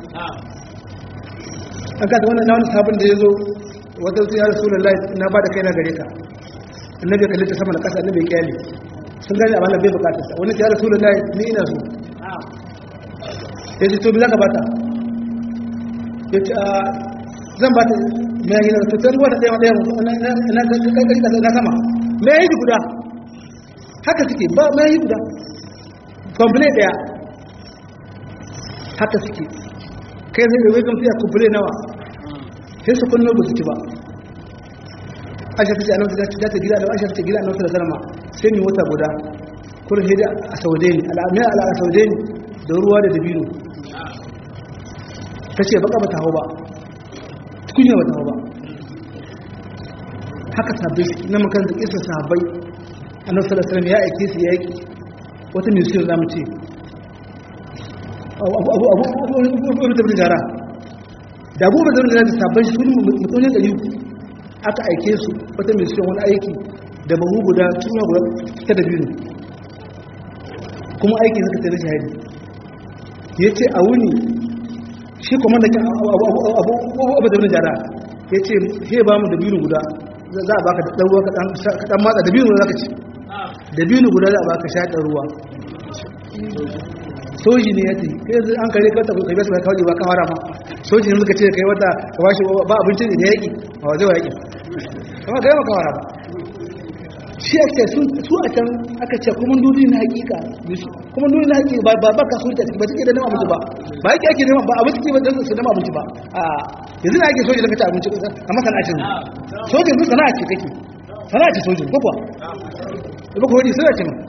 an kasa wannan wani sabon da ya zo wata su ya rasulullahi na ba da kai na gare ka annabi kalli ta sama da ƙasa annabi kyale sun gani a bai bukatar sa wani ya rasulullahi ni ina so ya ce to bi zaka bata ya ce zan bata mai yi na tutar ruwa da ɗaya ɗaya na sama mai yi guda haka suke ba mai yi guda komple ɗaya haka suke kai zai da wajen fiye komple nawa sai su kunno ba su ci ba aisha ta ce annabi ta ta gida da aisha ta ce gida annabi da zarma sai ni wata guda kullum hidi a saudaini al'amina ala saudaini da ruwa da dabino ta ce baka ba ta hau ba tukunya ba ta hau ba haka sabbai na makan da kisa sahabbai annabi sallallahu alaihi wasallam ya aike su yaki wata mission zamu ce abu abu abu abu da bigara da abu da bigara da sabbai su mutune da yi aka aike su wata mission wani aiki da bahu guda tuna guda ta da biyu kuma aiki suka tare shahidi yace a wuni shi kuma da abu abu abu da bigara yace he ba mu da biyu guda za a baka da ruwa kaɗan matsa da biyu za ka ci da biyu guda za a baka shaɗa ruwa soji ne ya ce kai zai an kare kawai kai basu mai kawai ba kawara ma soji ne muka ce kai wata ka bashi ba abincin da yaƙi a waje wa yaƙi kama kai ma kawara ba shi a ce su a can aka ce kuma dudi na hakika kuma dudi na hakika ba ba ka soji a ciki ba suke da nama abinci ba ba yake ake nema ba abinci ke ba don su nama abinci ba a yanzu na ake soji da kaci abinci a masana'acin sojin su sana'a ce kake sana'a ce sojin kwakwa ba ku wani sana'a ce ma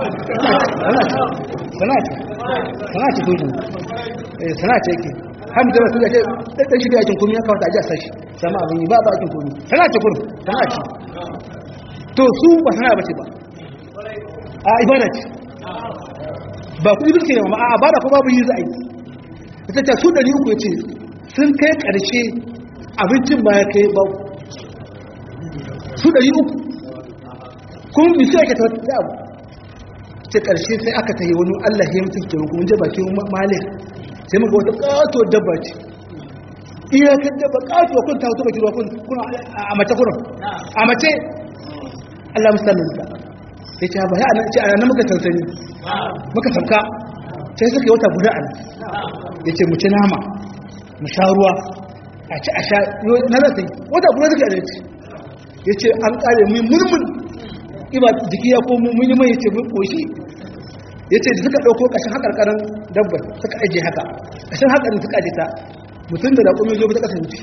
sana'a ce sana'a ce sojin sana'a ce yake hamdu da su da ke ɗan shi da yakin komi ya kawata a ji a sashi sama abin yi ba ba yakin komi sana'a ce kurum sana'a ce to su ba sana'a ba ce ba a ibada ce ba ku ibi ke yamma a bada ko babu yi za a yi ita ce su ɗari uku ya ce sun kai ƙarshe abincin ba ya kai ba su ɗari uku kuma bisu ake ta wata abu ce ƙarshe sai aka ta yi wani allah ya mutum ke kuma je bakin maliya sai muka wata ƙato dabba ce iyakar dabba ƙato kun ta wata bakin ruwa kun a mace kurin a mace allah musamman ta ya ce ba ya a nan muka sansani muka sauka sai suka yi wata guda a nan ya ce mu ci nama mu sha ruwa a ci a sha na zata yi wata guda suka yi ya ce an kare mu murmun iba jiki ya komo mun yi mai ya ce mun koshi ya ce da suka ɗauko ƙashin haƙarƙarin dabbar suka ajiye haka ƙashin haƙarin suka ajiye ta mutum da raƙumi zo ta ƙasa wuce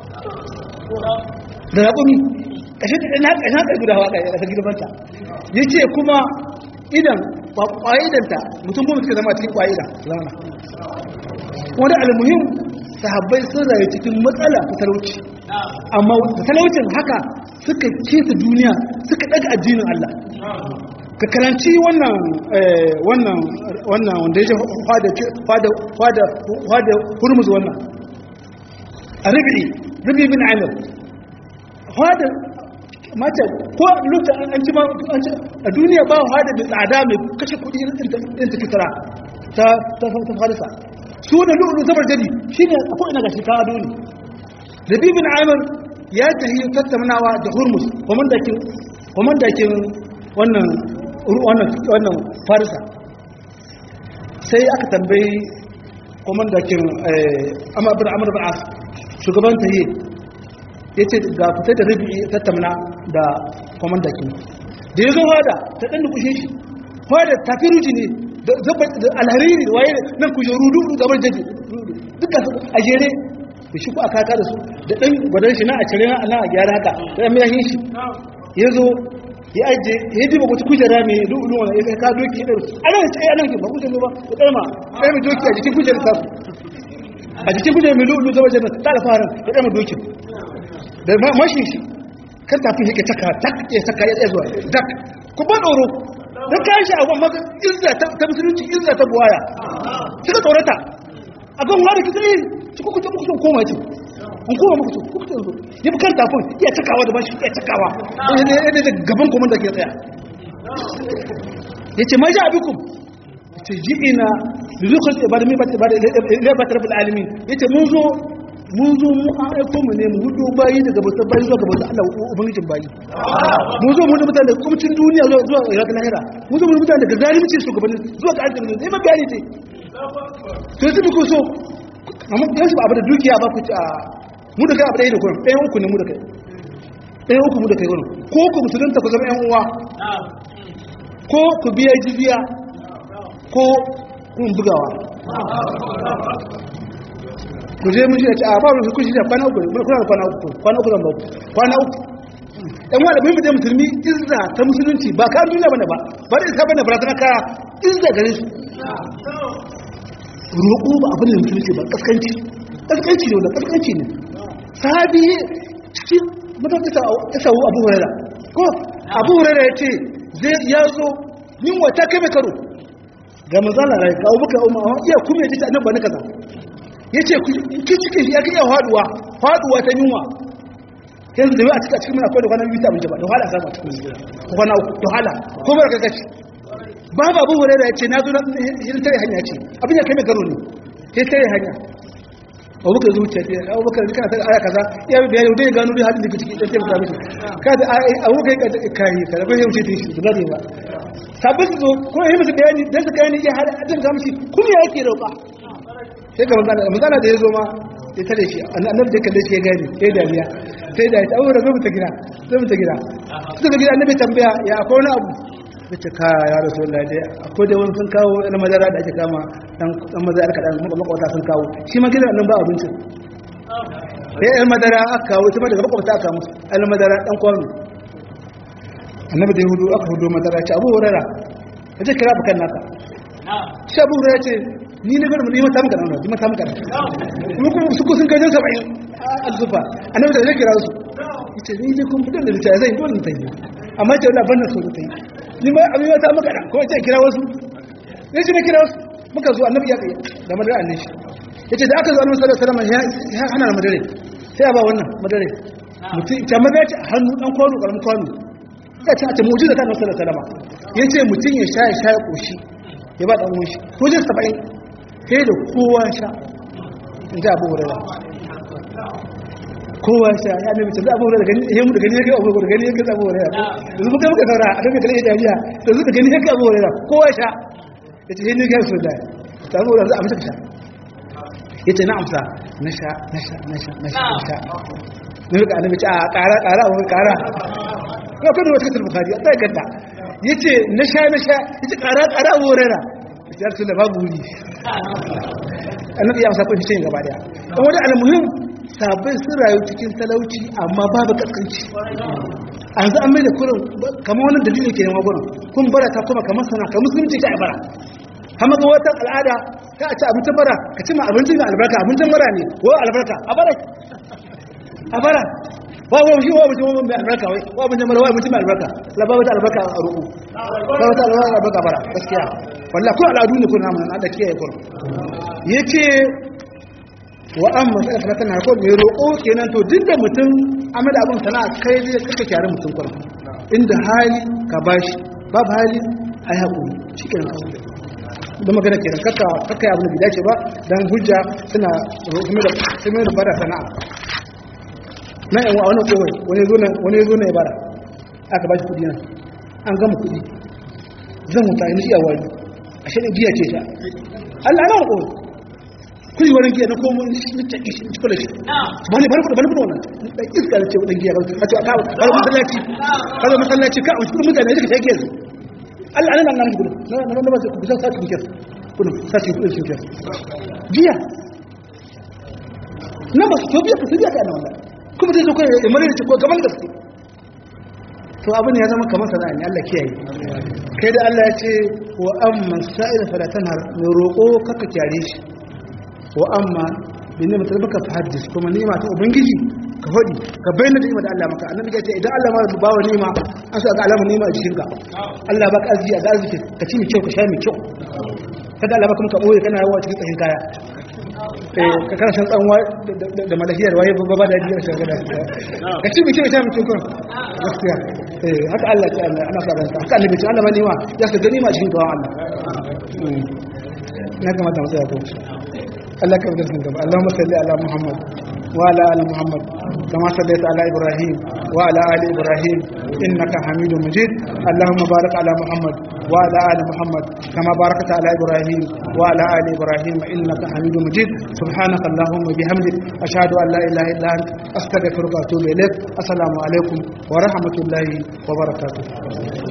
da raƙumi ƙashin haƙarin guda hawa ƙasar ƙasar gidabanta ya ce kuma idan ƙwa'idanta mutum kuma suka zama cikin ƙwa'idan zama wani almuhim sahabbai sun rayu cikin matsala ta talauci amma talaucin haka suka kesa duniya suka daga addinin Allah ka karanci wannan wannan wannan wanda yake fada fada fada fada hurmuz wannan arabi rabi bin amir fada mata ko lokacin an ci ma a duniya ba fada da tsada mai kashe kudi irin ta kisra ta ta ta farisa su da lu'ulu zabar jadi shine ko ina gashi ka ado ne Rabi bin Amir ya tahi tattaunawa da Hurmus komandakin komandakin wannan wannan wannan farisa sai aka tambayi komandakin Amr bin Amr bin As shugaban tahi yace ga fitar da Rabi tattauna da komandakin da yazo wada ta dan dukushe shi wada tafiruji ne da alhariri waye nan kujeru dudu gabar jaji duka a jere da shi ku aka kada su da dan gwadan shi na a cire na a gyara haka sai mai yin shi yazo ya aje ya diba wata kujera mai dudu wannan ya ka doki da anan sai anan ba kujera ba da kalma sai mu doki a jikin kujera ta a jikin kujera mai dudu gabar jaji ta da faran da kalma doki da mashin shi kan tafi yake taka tak ya saka ya zuwa dak ku ba doro da kayan shi a gwan maka izza ta musulunci izza ta buwaya suka tsorata a gwan wani kisa ne ci kuku ta kuku koma ce an koma muku ce kuku ta zo ya fi kan tafon iya cakawa da bashi iya cakawa ya da gaban kuma da ke tsaya ya ce maji abikun ya ce ji ina da zukun ibada mai ba ta rabu alimin ya ce mun zo mun zo mu an aiko mu ne mu hudu bayi daga bautar bayi zuwa gaban Allah ubangijin bayi mun zo mu hudu mutane daga kumcin duniya zuwa zuwa ga lahira mun zo mu hudu mutane daga zalunci shugabanni zuwa ga aljanna sai ma bayani dai to sai ku so amma yanzu ba abu da dukiya ba ku ci a mu da kai abu da kuma ɗayan uku ne mu da kai ɗayan uku mu da kai wannan ko ku musulunta ku zama ƴan uwa ko ku biya jizya ko kun bugawa ku je mun shi a ba mu ku shi da kwana uku mun kwana kwana uku kwana uku zan ba ku kwana uku dan wanda mun da musulmi izza ta musulunci ba ka duniya bane ba ba da isa bane barazana ka izza gare su roƙo ba abin da musulunci ba kaskanci kaskanci ne da kaskanci ne sahabi cikin mutunta ta sawu Abu Hurairah ko Abu Hurairah yace zai yazo yin wata kai mai karo ga manzala rai ka Abu Bakar Umar iya kuma yace annabi ba ni kaza yace ki cikin shi ya kai haduwa haduwa ta yunwa yanzu da a cikin mun akwai da kwana biyu ta mun ba da hala sama cikin kwana uku da hala ko barka kace babu Abu Hurairah yace na zo na yin tare hanya ce abin ya kai mai karo ne sai tare hanya Abu Bakar zuciya ce Abu Bakar kana ta aya kaza ya bi bayani dai gano dai hadin da kike cikin sai ka miki kada Abu Bakar kai kada ba yau ce shi da dai ba sabbin zo ko yayi musu bayani dan su kai ni ya hada dan ga mishi kuma yake roƙa sai ga magana magana da yazo ma ya tare shi annabi da kalle shi ya gani sai dariya sai da ta aure da mutu gida sai mutu gida suka gida annabi tambaya ya akwai wani abu bace ka ya rasulullahi dai akwai da wani sun kawo na madara da ake kama dan dan madara ka dan makwata sun kawo shi ma gidan nan ba abincin sai ɗan madara aka kawo ita ma daga makwata aka musu ɗan madara dan kwano annabi da yahudu aka hudo madara ce Abu Hurairah kace kira bukan naka shi Abu Hurairah ce ni na garmu ni mata muka nan ni mata muka kuma kuma su ko sun kai saba'in alzufa annabi da zai kira su yace ni je kun fitar da ta zai dole ta yi amma ce wallahi banna so ta yi ni ma abin mata muka nan ko ce kira wasu ne shi ne kira wasu muka zo annabi ya kai da madara annabi yace da aka zo annabi sallallahu alaihi wasallam ya hana madare sai a ba wannan madare mutum ta madara ce hannu dan kwano karamin kwano ya ce a ce mu'jiza ta annabi sallallahu alaihi wasallam yace mutum ya sha ya sha ya koshi ya ba dan uwan shi ko jin saba'in sai da kowa sha in ji Abu Hurairah kowa sha ya nabi ta Abu Hurairah gani yayin da gani yake Abu Hurairah gani yake Abu Hurairah yanzu muka muka saura a daga kalle dariya da suka gani yake Abu Hurairah kowa sha yace sai ni ga su da ta Abu Hurairah a masa sha yace na amsa na sha na sha na sha na sha na sha ne ga annabi ta ƙara ƙara wa ƙara ko kada wata cikin Bukhari ta ganta yace na sha na sha yace ƙara ƙara Abu Hurairah ya rasu da babu wuri annabi ya masa kun shi gaba daya dan wani almuhim sabai sun rayu cikin talauci amma babu kaskanci an za an mai da kurin kamar wannan dalili ke nema gurin kun bara ta kuma kamar sana kamar musulunci ta bara amma ga wata al'ada ka a ci abincin bara ka ci ma abincin mai albarka abincin bara ne wa albarka a bara a bara wa wa shi wa abincin mai albarka wai wa abincin bara wa abincin mai albarka la ba wata albarka a ruku ba wata albarka bara gaskiya wallahi ko al'adu ne kun namu da kiyaye kun yace wa amma sai ka tana ko mai roƙo kenan to duk da mutum amma da abun sana'a kai zai kaka kyare mutum kun inda hali ka bashi babu hali ai hakuri shikenan da magana kenan kakka kakka abin da bai dace ba dan hujja suna kuma da kuma da bara sana'a na yan wani kowai wani zo nan wani zo ne bara aka ba shi kudi nan an gama kudi zan mutu a yi wani a shi ne giya ce ta Allah na kowai kudi wani giya na komo ni ta ishi ni kula shi ba ne bari bari bari wannan da iska da ce wannan giya ba a ce a kawo bari masallaci kawo masallaci ka a cikin mutane da kake yi Allah nan nan gudu na na ba ku san sati kike kudu sati kudu shi kike giya na ba su biya ku biya ka nan wannan kuma dai ko ya mare ce ko gaban gaske to abin ya zama kamar sana'a ne Allah kiyaye kai da Allah ya ce wa amma sa'ila fala tanhar mai roko kaka kyare shi wa amma bin ni'mat rabbika fa haddis kuma ni'ma ta ubangiji ka hodi ka bayyana ni'ma da Allah maka annabi ya ce idan Allah ma ba wa ni'ma an sa ga alamun ni'ma a jikinka Allah baka arziki a ga arziki ka ci mi kyau ka sha mi kyau kada Allah baka muka boye kana yawa cikin tsayin kaya eh ka kana san tsanwa da malahiyar waye babba da jiya shi gada ka ci mi kyau ka sha mi kyau gaskiya eh haka Allah ta Allah ana faɗa haka annabi ce Allah ma ni'ma ya ka gani ma cikin gawan Allah na kamata mu tsaya ko Allah ka bada sun gaba Allahumma salli ala Muhammad wa ala ali Muhammad kama sallaita ala Ibrahim wa ala ali Ibrahim innaka Hamidum Majid Allahumma barik ala Muhammad wa ala ali Muhammad kama barakta ala Ibrahim wa ala ali Ibrahim innaka Hamidum Majid subhanaka Allahumma bihamdik ashhadu an la ilaha illa anta astaghfiruka wa atubu ilaik assalamu alaikum wa rahmatullahi wa barakatuh